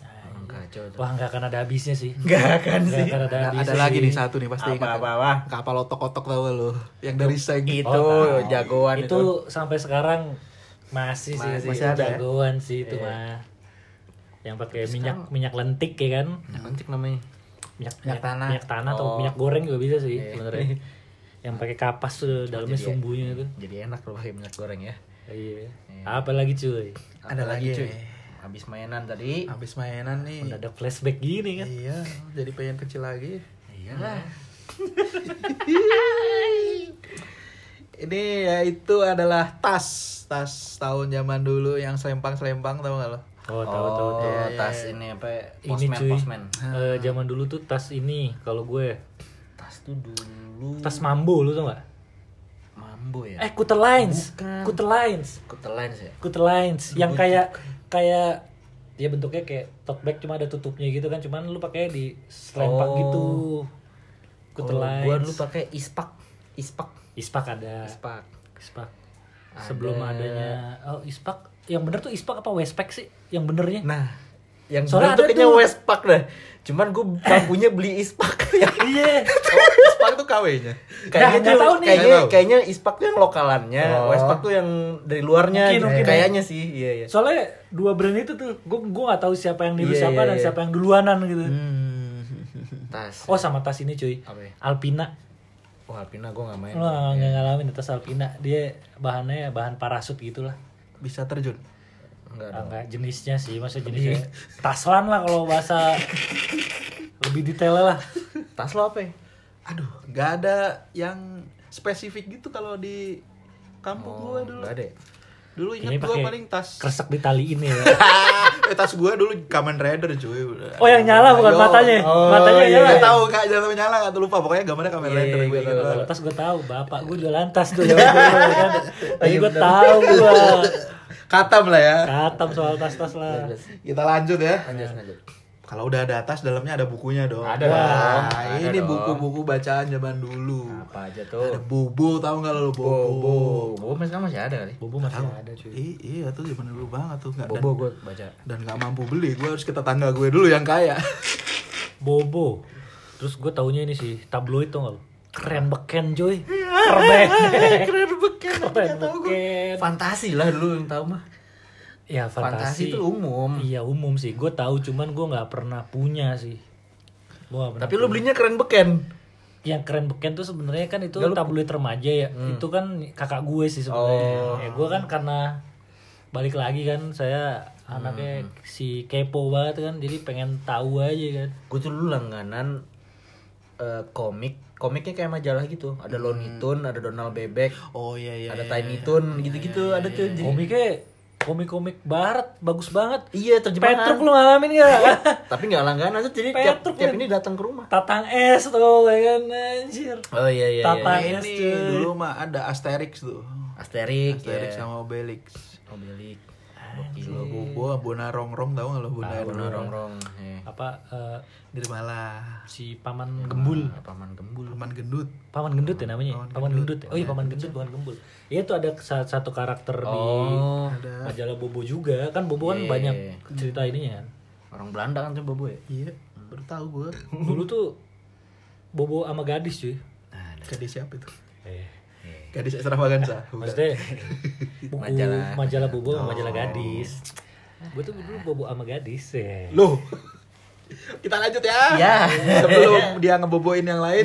Kacau tuh. Wah, nggak akan ada habisnya sih. Nggak akan sih. Nggak akan ada Ada habisnya lagi sih. nih satu nih pasti ingat. Apa? Kapal otok-otok tau gak lo? Yang dari seng. Itu tahu. jagoan itu. Itu sampai sekarang masih sih Masih ada ya? jagoan sih itu Iya. mah. Yang pakai minyak lentik ya kan? Nanti namanya. Minyak tanah. Minyak tanah atau Oh. minyak goreng juga bisa sih Iya. sebenarnya. Yang pakai kapas tuh dalamnya Jadi- sumbunya itu. Jadi enak loh pakai minyak goreng ya. Iya. Iya. Apa lagi cuy? Ada lagi. cuy. Habis mainan tadi. Habis mainan nih. Udah ada flashback gini kan? Iya, jadi pengen kecil lagi. Iyalah. Ini ya itu adalah tas tahun zaman dulu yang selempang-selempang tau gak lo? Oh, tahu. Iya, tas iya. ini apa? Ini cuy. Postman. Zaman dulu tuh tas ini kalau gue Tas tuh dulu. tas Mambo lu tau gak? Mambo ya. Cutter Lines. Bukan. Cutter Lines. Kutel Lines ya. Cutter Lines yang kayak ya bentuknya kayak tote bag cuma ada tutupnya gitu kan, cuman lu pakai di selempang Oh. gitu. Cutter Lines. Gua dulu pakai ispak. Ispak ada. Ispak. Ispak. Ada. Sebelum adanya Ispak. Yang bener tuh Ispak apa Westpac sih? Yang benernya? Nah, yang Soalnya bener tuh ada kayaknya tuh. Westpac dah. Cuman gue bambunya beli ispak. Iya. Spark itu KW-nya. Nah, nggak tahu nih. Kayaknya ispak tuh yang lokalannya, Oh. Westpac tuh yang dari luarnya. Mungkin Kayaknya sih, iya. Soalnya dua brand itu tuh, gue nggak tahu siapa yang niru Iya, siapa iya, dan iya. siapa yang duluanan gitu. Tas. Oh sama tas ini cuy, Apa ya? Alpina. Oh, Alpina gue gak main. Lo nggak ngalamin tas Alpina, dia bahannya bahan parasut gitulah. Bisa terjun. Enggak dong. Enggak jenisnya sih, masa jenisnya taslan lah kalau bahasa lebih detail lah. Tas lo apa ya? Aduh, nggak ada yang spesifik gitu kalau di kampung gua dulu. Gak ada ya? Dulu Ini ingat gua pakai paling tas. kresek ditaliin ya. Tas gua dulu Kamen Rider cuy. Oh yang nyala bukan Ayo. matanya, Oh, matanya iya. nyala. Nggak ya? tahu kak, jangan nyala nggak tuh lupa. Pokoknya gambarnya Kamen Iya, Rider iya, gue iya, ingat iya. banget. Kalau tas gue tahu, bapak gue jualan tas tuh ya. Kan. Jadi gue tahu gue. Katam lah ya. Katam soal tas-tas lah. Kita lanjut ya. Lanjut. Kalau udah ada tas, dalamnya ada bukunya dong. Ada Wah, dong. Ada ini dong. buku-buku bacaan zaman dulu. Apa aja Ada tuh? Bobo, tahu nggak lo Bobo? Bobo masih ada kali. Bobo masih ada cuy. Iya tuh zaman dulu banget tuh nggak Bobo gue baca. dan nggak mampu beli. Gue harus ke tetangga gue dulu yang kaya. Bobo. Terus gue taunya ini sih tabloid tuh nggak lo? Keren beken cuy. Keren beken. Keren beken. Fantasi lah dulu yang tahu mah. Ya Fantasi fantasi. itu umum. Iya umum sih. Gue tahu cuman gue nggak pernah punya sih. Gua nggak pernah Tapi lu belinya keren beken. yang keren beken tuh sebenarnya kan itu Nggak, lu- tabloid remaja ya. Itu kan kakak gue sih sebenarnya. Oh. Ya gue kan karena balik lagi kan saya anaknya si kepo banget kan, jadi pengen tahu aja kan. Gue tuh dulu langganan komiknya kayak majalah gitu. Ada Looney Tunes, ada Donald Bebek, Oh iya iya. ada iya, Tiny iya. Toon, gitu-gitu ada tuh. Jadi- Komiknya komik-komik barat bagus banget. Iya, terjemahan. Petruk lu ngalamin gak? Tapi nggak langganan tuh, jadi Petruk, tiap men. ini datang ke rumah. Tatang es tuh kayak kan anjir. Oh iya. Tatang Ini es cuy. dulu mah ada Asterix tuh. Asterix, Asterix ya. sama Obelix. Obelix. Kalau Bobo, Bona Rongrong tahu nggak lo Bona Bener Rongrong? rongrong. Apa Dari malah si paman gembul. Paman gembul. Paman gendut. Paman gendut ya namanya. Paman Paman Gendut. gendut. Oh iya paman gendut bukan gembul. Iya itu ada satu karakter di Oh, Ada. majalah Bobo juga. Kan Bobo kan Iya. banyak cerita ininya kan. orang Belanda kan tuh Bobo ya. Iya, baru tahu gue. Dulu tuh Bobo sama gadis cuy. Gadis siapa itu? Eh. Gadis extravaganza. Bukan. Maksudnya buku Majalah. majalah Bobo sama majalah gadis. Gue tuh dulu Bobo sama gadis ya. Loh. Kita lanjut ya. Iya. Sebelum dia ngeboboin yang lain.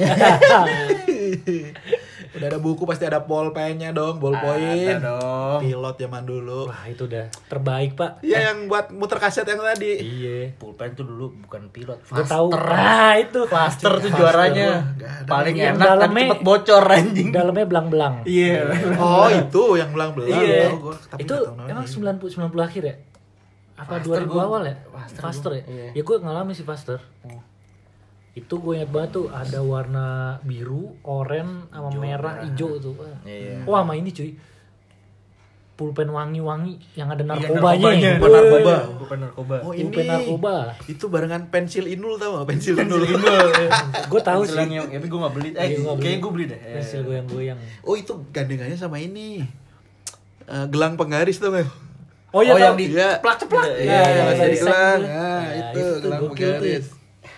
Udah ada buku pasti ada pulpennya dong, ballpoint. Ada dong. Pilot zaman dulu. Wah itu udah terbaik pak. Iya yang buat muter kaset yang tadi. Iya. Pulpen tuh dulu bukan pilot, Gue tahu. Faster. Nah itu. Faster tuh juaranya. Nggak ada. Paling Yang enak tapi dalamnya- cepet bocor anjing. Dalamnya belang-belang. Iya. Oh itu yang belang-belang. Iya. Tahu gua, tapi Itu nggak tahu namanya. emang 90 akhir ya? Apa Faster 2000 gua- awal ya? Faster Faster gua, ya? iya. Ya gue ngalamin sih Faster. Itu gue inget banget tuh ada warna biru, oranye, sama merah, hijau tuh. Wah. Iya. Wah sama ini cuy. Pulpen wangi-wangi yang ada Iya, narkobanya. Pulpen narkoba. Pulpen narkoba. Oh ini. Pulpen narkoba. Itu barengan pensil inul tau gak? Pensil inul. Gue tahu sih. Yang tapi gue gak beli. Iya, gua beli. Kayaknya gue beli deh. Pensil goyang-goyang. Oh itu gandengannya sama ini. Gelang penggaris tuh gak? Oh iya, yang tahu. di Iya. ceplak-ceplak. Iya, masih dari di gelang. seng. Nah, itu tuh gelang gokil tuh. garis.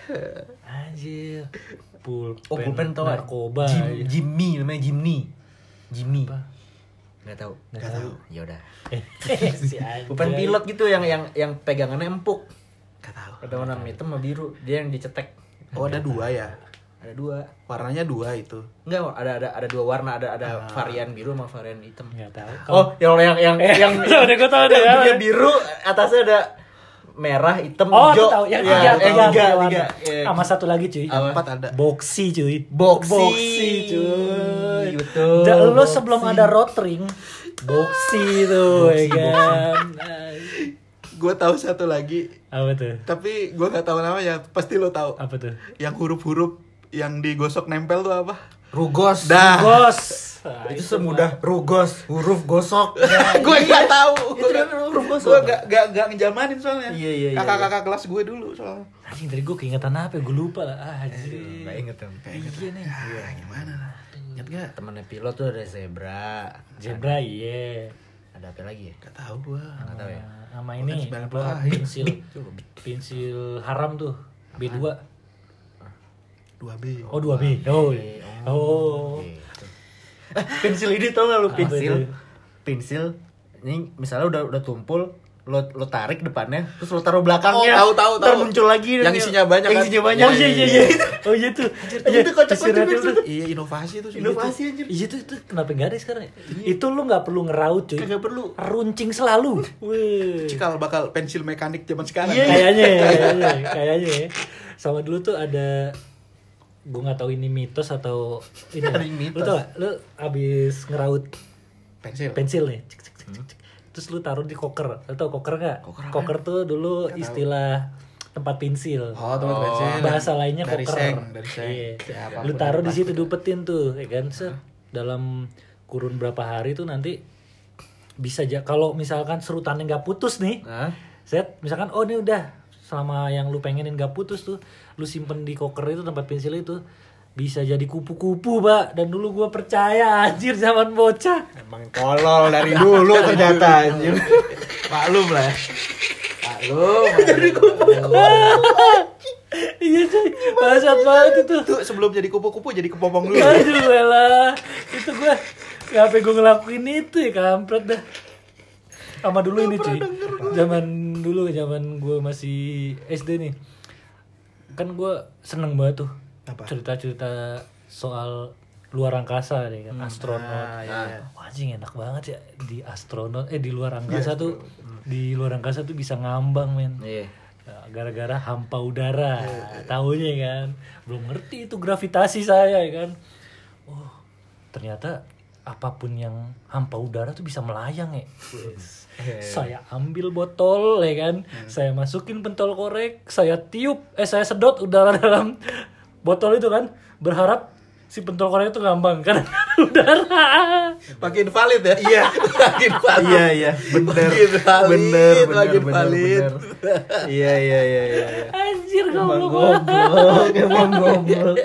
Anjir. Pulpen, Oh, pulpen tau gak? narkoba. Jimmy namanya Jimny. Apa? Nggak tahu. Nggak tahu. Ya udah. Si anjir. Pulpen pilot gitu yang pegangannya empuk. Gak tahu. Ada warna hitam sama biru. Dia yang dicetek. Oh, ada 2 ya. Ada 2. Warnanya 2 itu. Enggak, ada 2 warna, ada varian biru sama varian hitam. Enggak tahu. Oh, yang udah gue tahu deh. yang biru atasnya ada merah, hitam, Oh, hijau. aku tahu yang Ya, tiga. tiga. Sama satu lagi cuy. Apa? 4 ada. Boxy cuy. Boxy, cuy. Betul. Lo sebelum ada rotring, boxy tuh ya kan. Gue tahu satu lagi, Apa tuh? tapi gue gak tahu namanya. Pasti lo tahu. Apa tuh? Yang huruf-huruf yang digosok nempel tuh apa? Rugos. Dah. Bos. Itu semudah rugos, huruf gosok. Gue gak tahu. Itu kan huruf Gue gosok. gak ngejamanin soalnya. Iya. Kakak-kakak kelas gue dulu soalnya. Anjing tadi gue keingetan apa ya? Gue lupa lah. Anjir. Enggak inget dong. Iya nih. Ya, gimana? Ingat gak? Temennya pilot tuh ada zebra. Zebra iya. Ada apa lagi ya? Gak tahu gue. Enggak tahu ya. Sama ini Bukan 90 apa, akhir. pensil haram tuh. B2. 2B. Oh 2B. Oh. Iya. Oh. Gitu. Pensil ini tau gak lu? Apa itu? Pensil ini misalnya udah tumpul, lo tarik depannya, terus lo taruh belakangnya. Oh, tahu. Ntar muncul lagi Yang isinya banyak Yang kan? isinya banyak. Oh iya. Oh iya tuh. Iya itu kocak-kocak pensil itu. tuh. Iya, inovasi tuh. Inovasi anjir. Iya itu kenapa nggak ada sekarang? Itu lu nggak perlu ngeraut cuy. Kagak perlu. Runcing selalu. Wih. Cikal bakal pensil mekanik zaman sekarang. Iya. Kayaknya. Sama dulu tuh ada, gue nggak tahu ini mitos atau ini. Ada yang mitos. Lu tau gak? Lu abis ngeraut pensil nih. Cek. Terus lu taruh di koker. Lu tau koker nggak? Koker tuh dulu istilah tempat pensil. Oh, tempat pensil. Bahasa lainnya Dari koker. seng. Iya. Ya, apapun Lu taruh di plastik. situ diupetin tuh, ya kan? Set. Dalam kurun berapa hari tuh nanti bisa kalau misalkan serutannya nggak putus nih. Hah? Set, misalkan oh ini udah selama yang lu pengenin gak putus tuh, lu simpen di koker itu tempat pensil itu bisa jadi kupu-kupu, Pak. Dan dulu gua percaya anjir zaman bocah. Emang tolol dari dulu ternyata anjir. Maklum lah. Jadi kupu-kupu. Iya cuy, bangsat banget itu. Tuh sebelum jadi kupu-kupu jadi kepompong dulu. Aduh elah. Itu gua ngapain gua ngelakuin itu ya, kampret dah. Sama dulu ini cuy. Zaman gue masih SD nih. Kan gue seneng banget tuh. Apa? Cerita-cerita soal luar angkasa nih kan, astronot. iya. Wah, anjing enak banget ya di astronot di luar angkasa tuh. Di luar angkasa tuh bisa ngambang, men. Iya. Nah, gara-gara hampa udara. Taunya kan. Belum ngerti itu gravitasi saya ya kan. Oh, ternyata apapun yang hampa udara tuh bisa melayang ya. Saya ambil botol ya kan, saya masukin pentol korek, saya tiup, saya sedot udara dalam botol itu kan, berharap si pentol korek itu ngambang karena udara. Makin valid ya? Iya. Makin valid. Iya, bener. Makin valid. Iya. Anjir Emang goblok. goblok.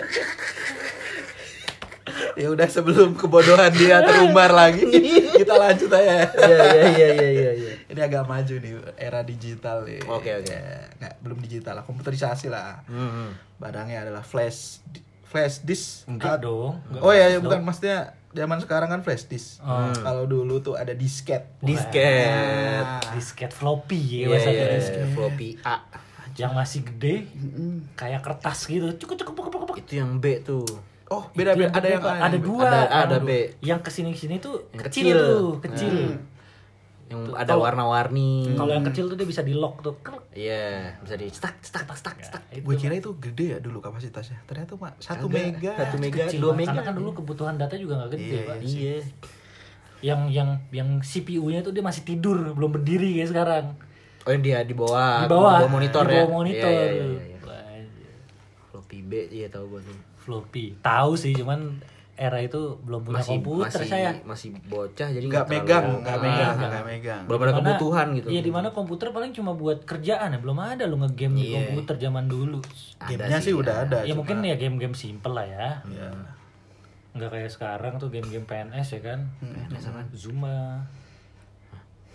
Ya udah sebelum kebodohan dia terumbar lagi, kita lanjut aja. Iya. Ini agak maju nih, era digital nih. Oke. Ya, belum digital lah, komputerisasi lah. Barangnya adalah flash disk. Enggak dong. Oh ya, bukan, maksudnya zaman sekarang kan flash disk. Kalau dulu tuh ada disket. Disket. Disket floppy ya, Iya, satu disket. floppy A. Yang masih gede, kayak kertas gitu. Cukup. Itu yang B tuh. Oh, beda. Itu Ada gede, yang Pak. lain. ada dua. Ada B. Yang kesini tuh Yang kecil tuh, kecil. Yang ada warna-warni. Kalau yang kecil tuh dia bisa di lock tuh. Krek. Iya, bisa di stak. Itu Gue kira itu gede ya dulu kapasitasnya. Ternyata mah 1 Kagak. mega. 1 mega, kecil 2 banget. mega. Karena kan dulu kebutuhan data juga nggak gede, Pak. Iya. Yang CPU-nya tuh dia masih tidur, belum berdiri kayak sekarang. Oh, yang dia di bawah monitor di ya. bawah monitor. Iya. Wah, Floppy B, iya tahu gua tuh. floppy. Tahu sih, cuman era itu belum punya komputer saya. Masih bocah jadi Nggak terlalu- megang. Belum ada kebutuhan gitu. Iya, di mana komputer paling cuma buat kerjaan ya, belum ada lu ngegame di Iya. komputer zaman dulu. Gamenya sih udah ada. Ya cuma- mungkin ya game-game simple lah ya. Iya. Nggak kayak sekarang tuh game-game PNS ya kan. PNS apaan? Zuma.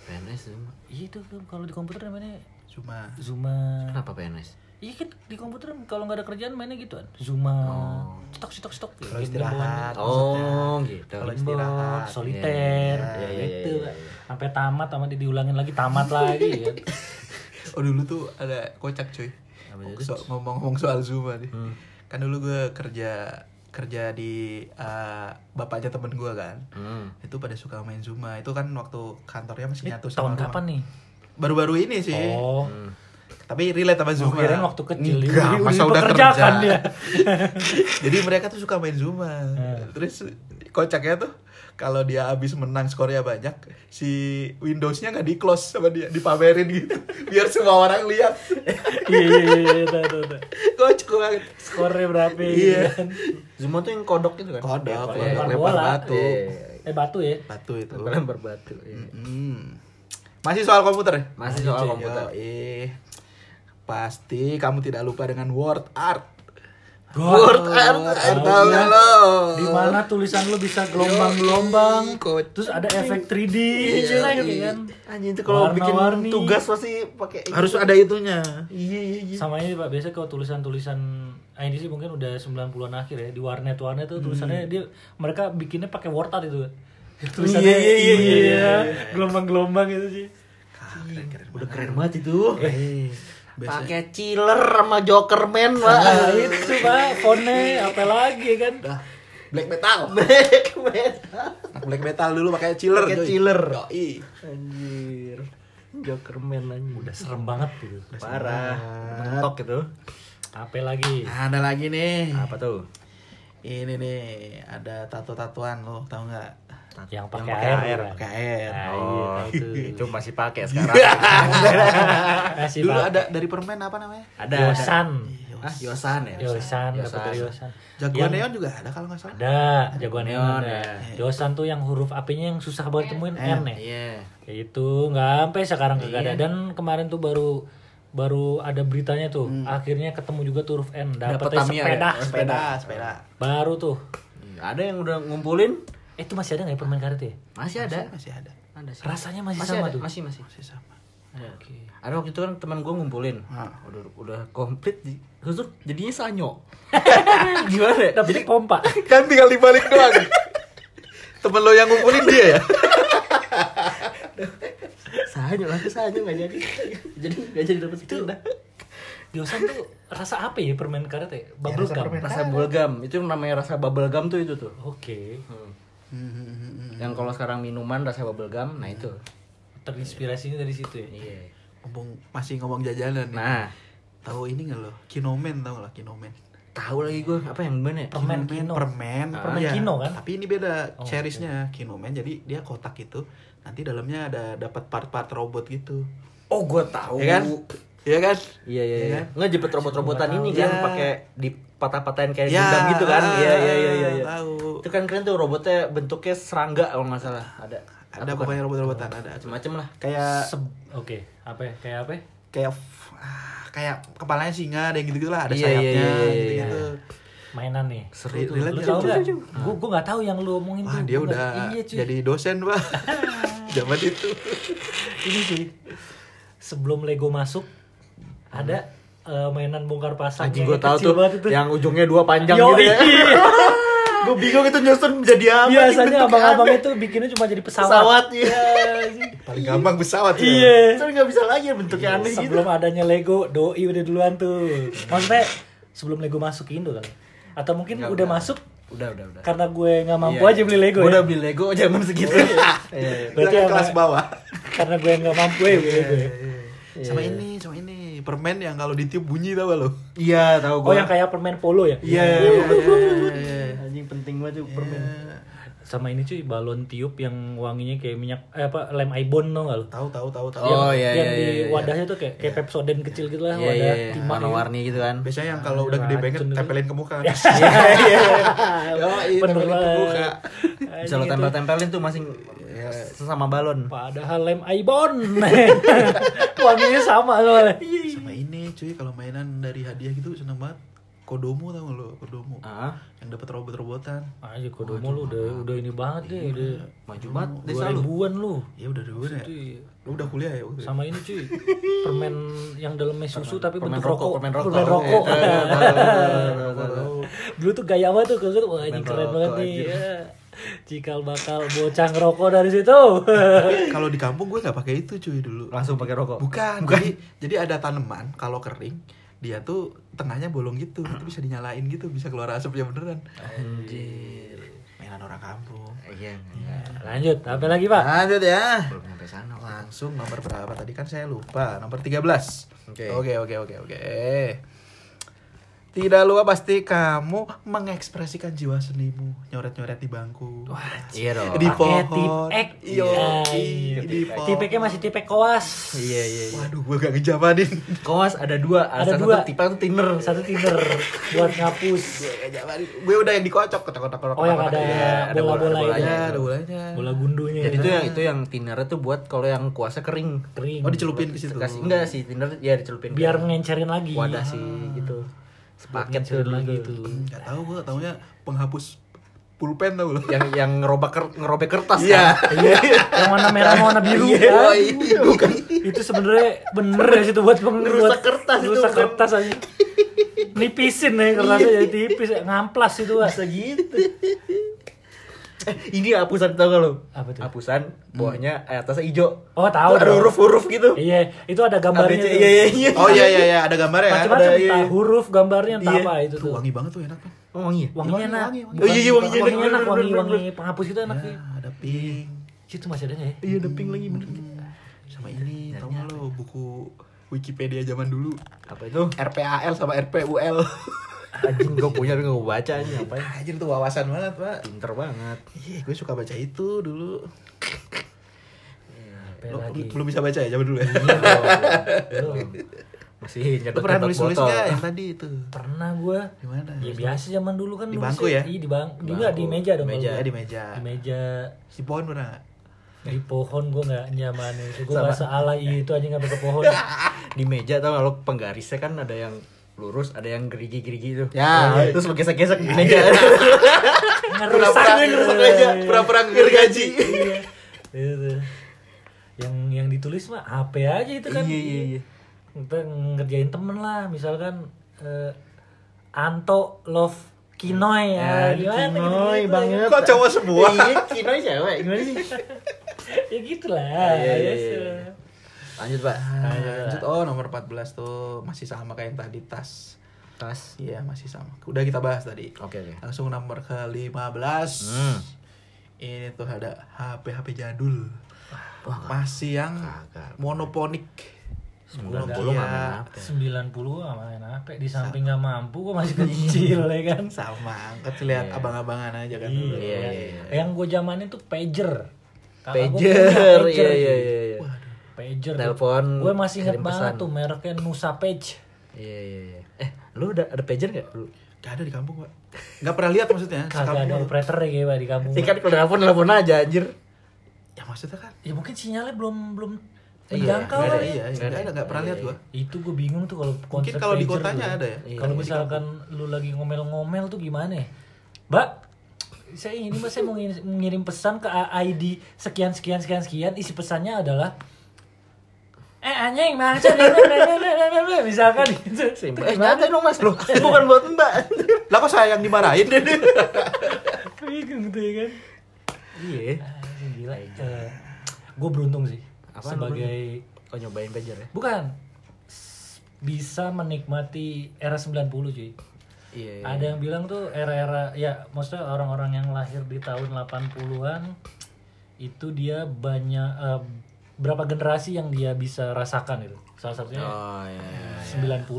PNS Zuma. Iya itu kalau di komputer namanya Zuma. Kenapa PNS? Iya kan di komputer kalau nggak ada kerjaan mainnya gituan. Zuma. Stok. Kalau istirahat. Oh, gitu. Kalau istirahat. Soliter. Gitu. Sampai tamat sama diulangin lagi tamat lagi ya. Oh dulu tuh ada kocak cuy. Ngomong-ngomong soal Zuma nih. Kan dulu gue kerja di bapaknya temen gue kan. Itu pada suka main Zuma. Itu kan waktu kantornya masih nyatu sama tahun kapan nih? Baru-baru ini sih. Oh. Tapi relate sama Zuma. Kirain waktu kecil. Enggak, masa udah kerja. dia. Jadi mereka tuh suka main Zuma. Terus kocaknya tuh kalau dia abis menang skornya banyak, si Windows-nya nggak di close sama dia, dipamerin gitu, biar semua orang lihat. Iya, tahu. Kocak banget. Skornya berapa? Iya. Zuma tuh yang kodok gitu kan? Kodok, lempar lempar bola. batu. Batu ya? Batu itu. Lempar batu. Masih soal komputer ya? Masih soal komputer. Pasti kamu tidak lupa dengan word art. Word art tahu nggak lo? Di mana tulisan lu bisa gelombang-gelombang, terus ada efek 3D, kan? Anjing itu kalau bikin Warna-warni. tugas pasti pakai Harus ada itunya. Iya. Sama ini Pak, biasa kalau tulisan-tulisan ini sih mungkin udah 90-an akhir ya, di warnet tuh tulisannya mereka bikinnya pakai word art itu. Tulisannya iya. Gelombang-gelombang gitu sih. Keren. Udah keren banget itu. Biasanya Pakai chiller sama Joker Man, Pak. Nah, itu Pak, fontnya apa lagi kan? black metal. Black metal dulu pakai chiller. Pakai coy. chiller. Yoi. Anjir. Joker Man anjing. Udah serem banget gitu. Parah. Mentok gitu. Apa lagi? Ada lagi nih. Apa tuh? Ini nih, ada tato-tatuan lo, tahu nggak? Yang pakai air. Pakai air. Nah, iya, tahu tuh. Itu masih pakai sekarang. Masih Dulu pakai. ada dari permen apa namanya? Ada. Yosan. Yosan ya. Yosan, dapat dari Yosan. Jagoan neon juga ada kalau nggak salah. Ada, jagoan neon Neon, ada. Yosan tuh yang huruf AP-nya yang susah banget temuin N ya. Iya. Kayak itu, nggak sampai sekarang kagak ada. Dan kemarin tuh baru ada beritanya tuh. Akhirnya ketemu juga tuh huruf N. Dapetnya Tamiya sepeda. Sepeda. Baru tuh. Ada yang udah ngumpulin? Itu masih ada nggak ya permen karet ya? Masih ada. Masih ada. Ada sih. Rasanya masih Masih sama ada. tuh. Masih. Masih sama. Ada. Ada waktu itu kan teman gue ngumpulin. Udah komplit terus jadinya sanyo. Gimana ya? Tapi pompa. Kan tinggal dibalik doang. Temen lo yang ngumpulin dia ya? Sanyo nggak jadi. Nggak jadi dapet sepeda. Yosan tuh rasa apa ya permen karet ya? Bubble gum. Rasa bubblegum. Itu namanya rasa bubblegum tuh itu tuh. Oke. Yang kalau sekarang minuman rasa bubblegum, nah itu. Terinspirasinya dari situ ya. Iya. Masih ngomong jajanan nih. Nah, Tahu ini nggak lo? Kinomen, tahu nggak Kinomen? tahu lagi gue apa yang mana ya? Permen Kino. Permen Permen iya. Kino kan? Tapi ini beda cherishnya Kinomen, jadi dia kotak itu. Nanti dalamnya ada dapat part-part robot gitu. Oh, gue tahu. Iya kan? Iya kan? Iya. kan? Nggak jepit robot-robotan ini kan Iya. pakai dipatah-patahin kayak Ya, gundam gitu kan? Iya. Tahu. Itu kan keren tuh robotnya bentuknya serangga kalau nggak salah. Ada Pokoknya robot-robotan ada. macam-macam lah. Kayak Oke. Apa ya? Kayak apa ya? kayak kepalanya singa, ada yang gitu-gitu lah, ada Iya, sayapnya iya. gitu-gitu. Mainan nih. Seru tuh. Relate Lu nggak? tau gak? Gue gak tahu yang lu omongin Wah, tuh. dia Gua udah nggak- Iya, cuy. jadi dosen, Pak. Zaman itu. Ini sih. Sebelum Lego masuk ada mainan bongkar pasang. Anjing yang gue tahu kecil tuh banget itu. yang ujungnya 2 panjang Yoi. gitu ya. Gue bingung itu nyusun jadi apa. Biasanya bentuknya abang-abang aneh. itu bikinnya cuma jadi pesawat. Pesawat, iya. Paling gampang pesawat ya. Iya. Soalnya nggak bisa lagi bentuknya aneh gitu. Sebelum adanya Lego, doi udah duluan tuh. Maksudnya sebelum Lego masuk ke Indo kali. Atau mungkin Nggak, udah udah. masuk Udah. karena gue nggak mampu Iya. aja beli Lego Gua ya. udah beli Lego zaman segitu. Iya. Berarti Udah yang kelas bawah. karena gue nggak mampu ya beli Lego ya. Sama ini, permen yang kalau ditiup bunyi tau gak lo? Iya, tahu Oh gua. yang kayak permen polo ya? Iya. Anjing penting banget tuh permen. Sama ini cuy, balon tiup yang wanginya kayak minyak lem Aibon tau gak lo? Tahu. Oh, iya, Yang iya, di iya. wadahnya tuh kayak Pepsodent kecil gitu lah, Iya, wadah iya. timah Warna-warni gitu kan. Biasanya yang kalau udah gede banget Racun itu. tempelin ke muka. Iya. Yoi, Bener tempelin ke banget. muka. Bisa lo tempel-tempelin tuh masing sesama balon. Padahal lem Aibon. Wanginya sama soalnya. Sama ini cuy, kalau mainan dari hadiah gitu seneng banget. Kodomo tau gak lo? Kodomo. Ah, Yang dapat robot-robotan. Aja Kodomo lu udah ini banget deh, udah maju banget. dua ribuan lu. Ya udah dulu ya. Itu Lu udah kuliah ya waktu itu? Sama ini cuy, permen yang dalamnya susu tapi permen bentuk rokok. permen rokok. Permen rokok. Tahu. Dulu tuh gaya apa tuh? Wah ini keren banget nih. Ya. Cikal bakal bocah ngerokok dari situ. Kalau di kampung gue nggak pakai itu cuy dulu. Langsung pakai rokok. Bukan. Jadi ada tanaman kalau kering dia tuh tengahnya bolong gitu, itu bisa dinyalain gitu, bisa keluar asapnya beneran. Anjir. Mainan orang kampung. Iya. Lanjut, apa lagi Pak? Lanjut ya. Belum sampai sana. Langsung nomor berapa tadi kan saya lupa. Nomor 13. Oke. Oke. Tidak lupa pasti kamu mengekspresikan jiwa senimu nyoret-nyoret di bangku. Iya dong. Di Pakai pohon. tipek. Iya, Iya. di pohon. Tipeknya masih tipek koas. Iya. Waduh, gue gak ngejamanin. Koas ada 2. Ada Satu 2. tipek itu thinner. Satu thinner buat ngapus. Gue gak ngejamanin. Gue udah yang dikocok kotak-kotak. Oh yang ada ada bola-bola itu. bolanya, Ada bolanya. Bola gundunya. Jadi itu yang thinner itu buat kalau yang kuasnya kering. kering. Oh, dicelupin ke situ. Kasih enggak sih thinner ya dicelupin. Biar ke ngencerin lagi. wadah sih gitu. Sepaket tuh Ngencerin lagi dulu. tuh. Gak tau gue, taunya penghapus pulpen tau lo. Yang ngerobek kertas Iya. kan. Yang warna merah sama warna biru Iya, kan. iya. Bukan. Itu sebenarnya bener ya situ buat Ngerusak kertas itu, Ngerusak bukan. kertas aja. Nipisin ya kertasnya jadi tipis, ngamplas itu Pak. Bisa gitu. Ini hapusan tau gak lo? Apa tuh? Hapusan bawahnya atasnya hijau. Oh, tahu Ada dong. huruf-huruf gitu. Iya, itu ada gambarnya ABC, tuh. iya. Oh iya, ada gambarnya kan. Macam-macam Ada, entah iya. huruf gambarnya entah Iya. apa itu Tuh tuh. wangi banget tuh, enak kan. Oh, wangi ya? Wanginya enak. Wangi. Oh, iya, wanginya Wanginya enak. enak, Bener, wangi penghapus itu enak sih. Ya, ada pink. Itu masih ada nggak ya? Iya, ada pink lagi bener. Sama ini, tau gak lo buku Wikipedia zaman dulu. Apa itu? RPAL sama RPUL. Anjing gue punya tapi gak gue baca aja ngapain. Anjir tuh wawasan banget, Pak. Pinter banget. Iya, gue suka baca itu dulu. Apa Lo lagi? belum bisa baca ya zaman dulu ya? Belum. Masih Lo pernah nulis-nulis gak yang tadi itu? Pernah gua. Di mana? Ya biasa zaman dulu kan Di nulisnya. bangku ya? Iya di bangku. Enggak di meja dong. Meja. kalau Ya, gua. di meja. Di meja. Si pohon pernah gak? Di pohon gua nggak nyaman itu. Gua Sama. bahasa alay itu aja nggak ke pohon. Di meja tau gak lo penggarisnya kan ada yang lurus, ada yang gerigi-gerigi tuh. Ya. Terus lo gesek-gesek di meja. Ngerusak ngerusak meja. Pura-pura gergaji. Iya. Itu. Yang ditulis mah HP aja itu kan. Iya. Kita ngerjain temen lah, misalkan Anto love Kinoy ya, gimana Kinoy gitu, banget. Kok cowok semua? Iya, Kinoy cewek. Gimana sih? ya gitulah. Iya. Lanjut, Pak. Lanjut, oh nomor 14 tuh masih sama kayak yang tadi, tas. Tas. Iya, masih sama. Udah kita bahas tadi. Oke. Langsung nomor ke-15. Ini tuh ada HP jadul. Masih yang monoponik. 90 Nokia. nggak main 90 sama main HP, di samping nggak mampu, gua masih kecil ya kan. Sama, angkat lihat abang-abangan aja kan dulu. Iya. Yang gue zamanin tuh pager. Kakak gua Pager. punya pager, Iya. cuy. Pager. Telepon, Gue masih inget kirim banget pesan. tuh mereknya Nusa Page. Iya. Lu ada pager enggak dulu? Gak ada di kampung, Pak. Gak pernah lihat maksudnya. Kagak ada sekampung. operator ya kayak Pak, di kampung. Kan kalau telepon aja anjir. Ya maksudnya kan. Ya mungkin sinyalnya belum Iya, menjangkau Gak lah ada, ya. iya. Gak pernah lihat gua. Itu gue bingung tuh kalau Mungkin konsep kalau di pager kotanya tuh. ada ya. Iya. Kalau Di misalkan lu lagi ngomel-ngomel tuh gimana ya? Mbak, saya mau mengirim pesan ke ID sekian, isi pesannya adalah anjing bangsa misalkan gitu. Nyantai dong Mas. Loh, bukan buat Mbak. Lah kok saya yang dimarahin? Bingung tuh ya kan. Iya. Gila. Gue beruntung sih. Apaan sebagai kau nyobain pager ya? bukan bisa menikmati era 90 cuy. Iya. Ada yang bilang tuh era-era ya maksudnya orang-orang yang lahir di tahun 80-an itu dia banyak berapa generasi yang dia bisa rasakan itu. Salah satunya Oh iya. 90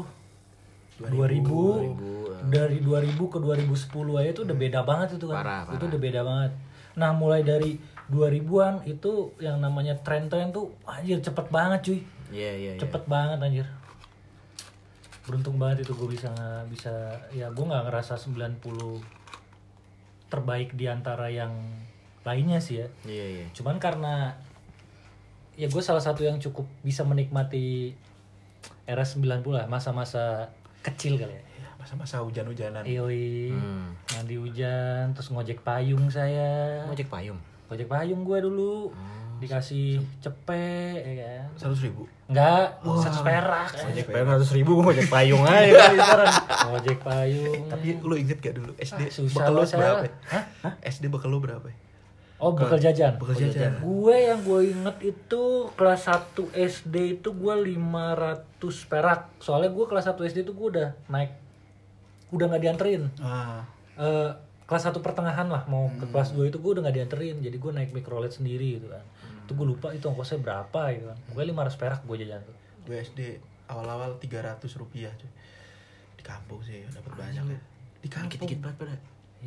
2000 dari 2000 ke 2010 aja itu udah beda banget itu kan. Parah. Itu udah beda banget. Nah, mulai dari 2000-an itu yang namanya tren-tren tuh anjir cepet banget cuy. Iya. Cepet banget anjir. Beruntung banget itu gue bisa ya gue nggak ngerasa 90 terbaik di antara yang lainnya sih ya. Iya. Cuman karena ya gue salah satu yang cukup bisa menikmati era 90 lah, masa-masa kecil kali ya. Masa-masa hujan-hujanan. Yoi, mandi hujan, terus ngojek payung saya. Ngojek payung. Ngojek payung gue dulu. dikasih cepet ya kan. 100.000. Enggak, 100 perak. Ojek payung 100.000, gue ojek payung aja kali sekarang. Ojek payung. Tapi lu inget gak dulu SD susah bekal lu lah saya. berapa? Hah? SD bekal lu berapa? Oh, bekal jajan. Bekal jajan. Yang gue inget itu kelas 1 SD itu gue 500 perak. Soalnya gue kelas 1 SD itu gue udah nggak dianterin. Kelas 1 pertengahan lah mau ke kelas 2 itu gue udah nggak dianterin. Jadi gue naik mikrolet sendiri gitu kan. Itu gue lupa itu ongkosnya berapa gitu kan. Gue 500 perak gue jajan tuh. Gue SD awal-awal 300 rupiah cuy. Di kampung sih dapat banyak ya. Di kampung. Dikit-dikit banget pada.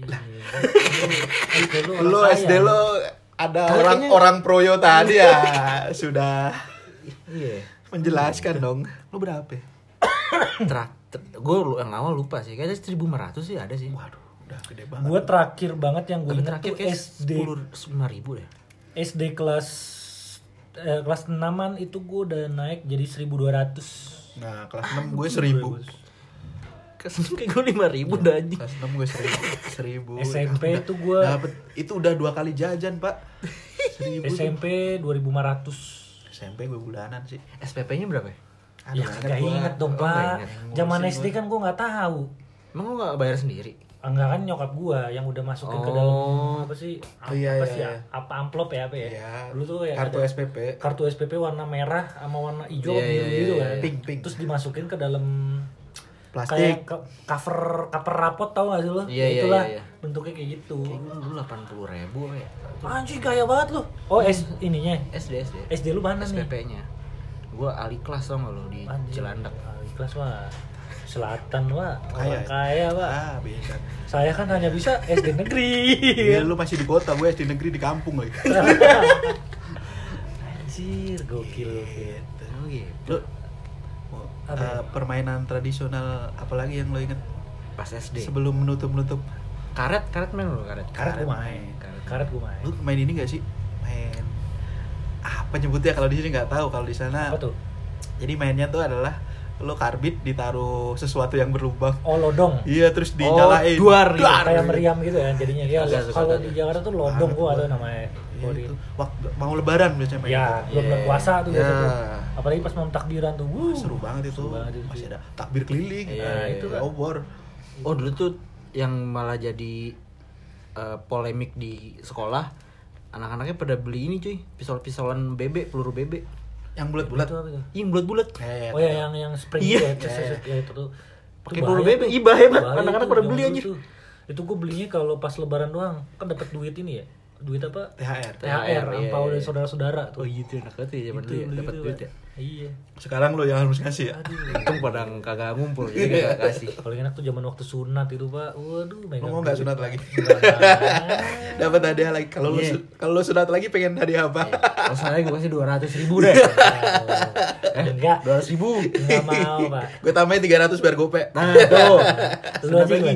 Lu SD lo ada orang proyo tadi ya sudah menjelaskan dong. Lu berapa? Gue yang awal lupa sih, kayaknya 1.500 sih ada sih. Waduh, udah gede banget. Gue terakhir banget yang gue ingat tuh SD 10.000 deh. SD kelas 6-an itu gue udah naik jadi 1.200. Nah, kelas 6 gue 1.000. Kelas 6 kayak gue 5.000 dah anjing. Kelas 6 gue 1.000. SMP itu gue dapet, itu udah 2 kali jajan, Pak. 1.000. SMP 2.500. SMP gue bulanan sih. SPP-nya berapa ya? Ya gak inget dong Pak. Zaman SD kan gue gak tahu. Emang lu gak bayar sendiri? Enggak kan nyokap gue yang udah masukin ke dalam apa sih? Apa amplop ya apa ya? Iya. Dulu tuh ya kartu SPP. Kartu SPP warna merah sama warna hijau biru gitu kan. Pink. Terus dimasukin ke dalam plastik. Kayak cover rapot tau gak sih lo? Iya. Bentuknya kayak gitu. Kayaknya dulu 80.000 ya. Anjing kaya banget lu. Oh ininya. SD lu mana nih? SPP-nya. Gua ali kelas tau gak lo di Cilandak. Ali kelas mah selatan Pak. Kaya. Kaya Pak. Beda. Saya kan hanya bisa SD negeri. Iya, lu masih di kota, gue SD negeri di kampung lagi. Anjir, gokil. Gitu. Lu permainan tradisional apalagi yang lo inget Pas SD. sebelum menutup Karet main lo karet. Karet gue main. Lu main ini gak sih, main apa nyebutnya kalau di sini nggak tahu, kalau di sana Apa tuh? jadi mainnya tuh adalah lo karbit ditaruh sesuatu yang berlubang. Oh, lodong. Iya, terus dinyalain. Duar. Kayak meriam gitu kan jadinya. Ya kalau Suka. di Jakarta tuh lodong gua ada namanya. Iya, itu waktu mau lebaran biasanya main. Ya, belum bulan puasa tuh biasa tuh. Ya. Apalagi pas mau takbiran tuh. Seru banget itu. Masih ada takbir keliling. Iya, itu kan. obor. Oh dulu tuh yang malah jadi polemik di sekolah, anak-anaknya pada beli ini cuy, pisau-pisauan bebek, peluru bebek. Yang bulat-bulat. Itu apa tuh? Iya bulat-bulat. Oh ya yang spring Iya. ya itu tuh. Pakai peluru bebek, iba hebat. Anak-anak pada beli anjir. Itu gue belinya kalau pas lebaran doang. Kan dapat duit ini ya. Duit apa? THR. Angpau dari saudara-saudara tuh. Oh gitu enak banget ya zaman dulu ya, dapat duit ya. Iya. Sekarang lo yang harus ngasih ya. Untung pada kagak ngumpul jadi gak kasih. Paling enak tuh zaman waktu sunat itu Pak. Waduh, Lo mau nggak sunat lagi? Enggak. Dapat hadiah lagi. Kalau lo sunat lagi pengen hadiah apa? Kalau saya gue kasih 200.000 deh. Enggak. 200.000. Enggak mau Pak. Gue tambahin 300 biar gope. Nah tuh. Lu aja gimana?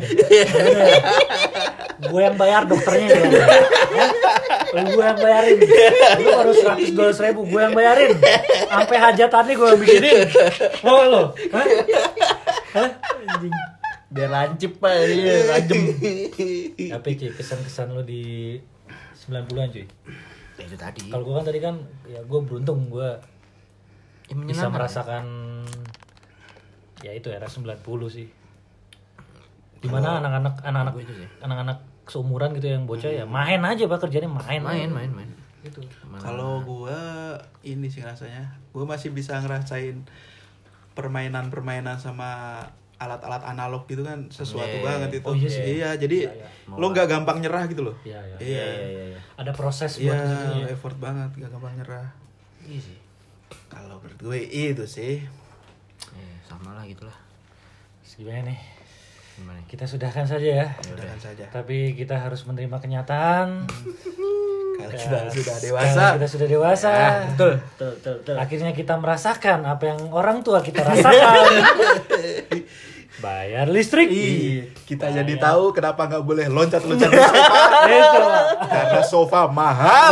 Gue yang bayar dokternya gimana? Gue yang bayarin. Lu harus 100-200 ribu. Gue yang bayarin. Sampai hajatannya gue yang bikinin. Mau lo? Hah? Anjing. Biar lancip Pak, iya, lajem. Apa cuy kesan-kesan lo di 90-an cuy? Ya, itu tadi. Kalau gue kan tadi kan ya gue beruntung gue bisa merasakan ya itu era 90 sih. Dimana anak-anak seumuran gitu yang bocah ya main aja Pak, kerjanya main. Gitu. Kalau gue ini sih rasanya, gue masih bisa ngerasain permainan sama alat-alat analog gitu kan, sesuatu banget itu. Oh, iya sih. Iya, jadi lo nggak gampang nyerah gitu loh. Iya. Iya. Ada proses buat Iya, itu. effort banget, gak gampang nyerah. Iya sih. Kalau menurut gue itu sih. Sama lah gitulah. Gimana nih? Gimana? Kita sudahkan saja ya. Sudahkan saja. Tapi kita harus menerima kenyataan. Kalau kita sudah dewasa. Kita sudah dewasa. Betul. Akhirnya kita merasakan apa yang orang tua kita rasakan. Bayar listrik. Kita jadi tahu kenapa nggak boleh loncat-loncat di sofa. Itu. Karena sofa mahal.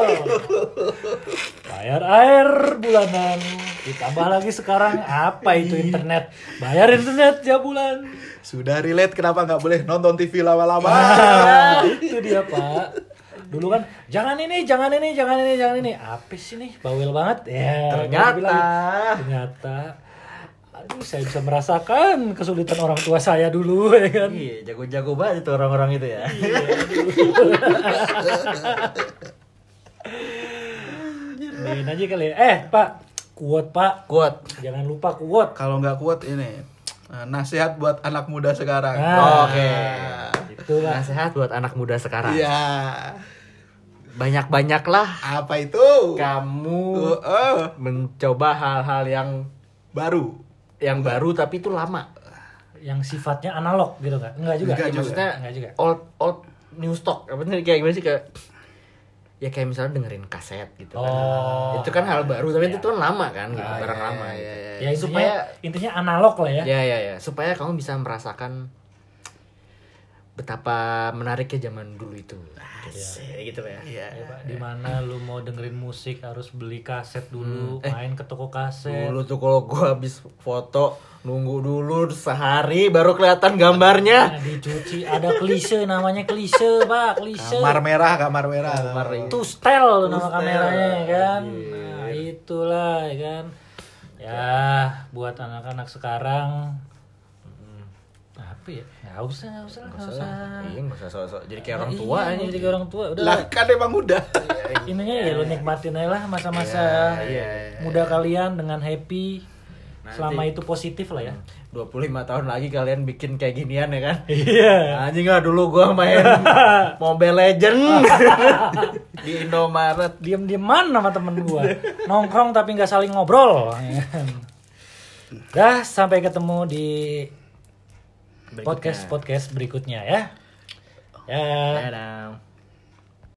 Bayar air bulanan. Ditambah lagi sekarang apa itu internet? Bayar internet tiap bulan. Sudah relate kenapa nggak boleh nonton TV lama-lama. Itu dia Pak. Dulu kan jangan ini. Apa sih nih? Bawel banget. Ya. Ternyata. Aduh, saya bisa merasakan kesulitan orang tua saya dulu ya kan. Iya, jago-jago banget itu orang-orang itu ya. Main aja kali ya. Pak. Kuat. Jangan lupa kuat. Kalau nggak kuat ini nasihat buat anak muda sekarang. Oke. Itulah nasihat buat anak muda sekarang. Iya. Banyak-banyaklah. Apa itu? Kamu mencoba hal-hal yang baru tapi itu lama. Yang sifatnya analog gitu kan? Enggak juga. Maksudnya old new stock. Apa sih kayak gimana sih kayak misalnya dengerin kaset gitu kan. Itu kan hal baru tapi itu kan lama kan gitu, barang lama gitu. Ya intinya analog lah ya. Ya, supaya kamu bisa merasakan betapa menariknya zaman dulu itu. Gitu ya. Iya. Di mana lu mau dengerin musik harus beli kaset dulu, main ke toko kaset. Dulu tuh kalau gua habis foto nunggu dulu sehari baru kelihatan gambarnya. Dicuci, ada namanya klise, Pak, klise. Kamar merah. Itu style nama kameranya kan. Nah, itulah ya kan. Ya, buat anak-anak sekarang apa ya? Nggak usah. Iya, nggak usah sok-sok jadi kayak orang tua aja. Jadi kayak orang tua. Udah Lah kan emang muda. Ininya ya lo nikmatin aja lah masa-masa muda kalian dengan happy. Selama itu positif lah ya. 25 tahun lagi kalian bikin kayak ginian ya kan? Iya. Anjing lah dulu gua main Mobile Legend di Indomaret. Diem-dieman sama temen gua. Nongkrong tapi nggak saling ngobrol. Dah, sampai ketemu di podcast berikutnya ya. Ya. Dadah.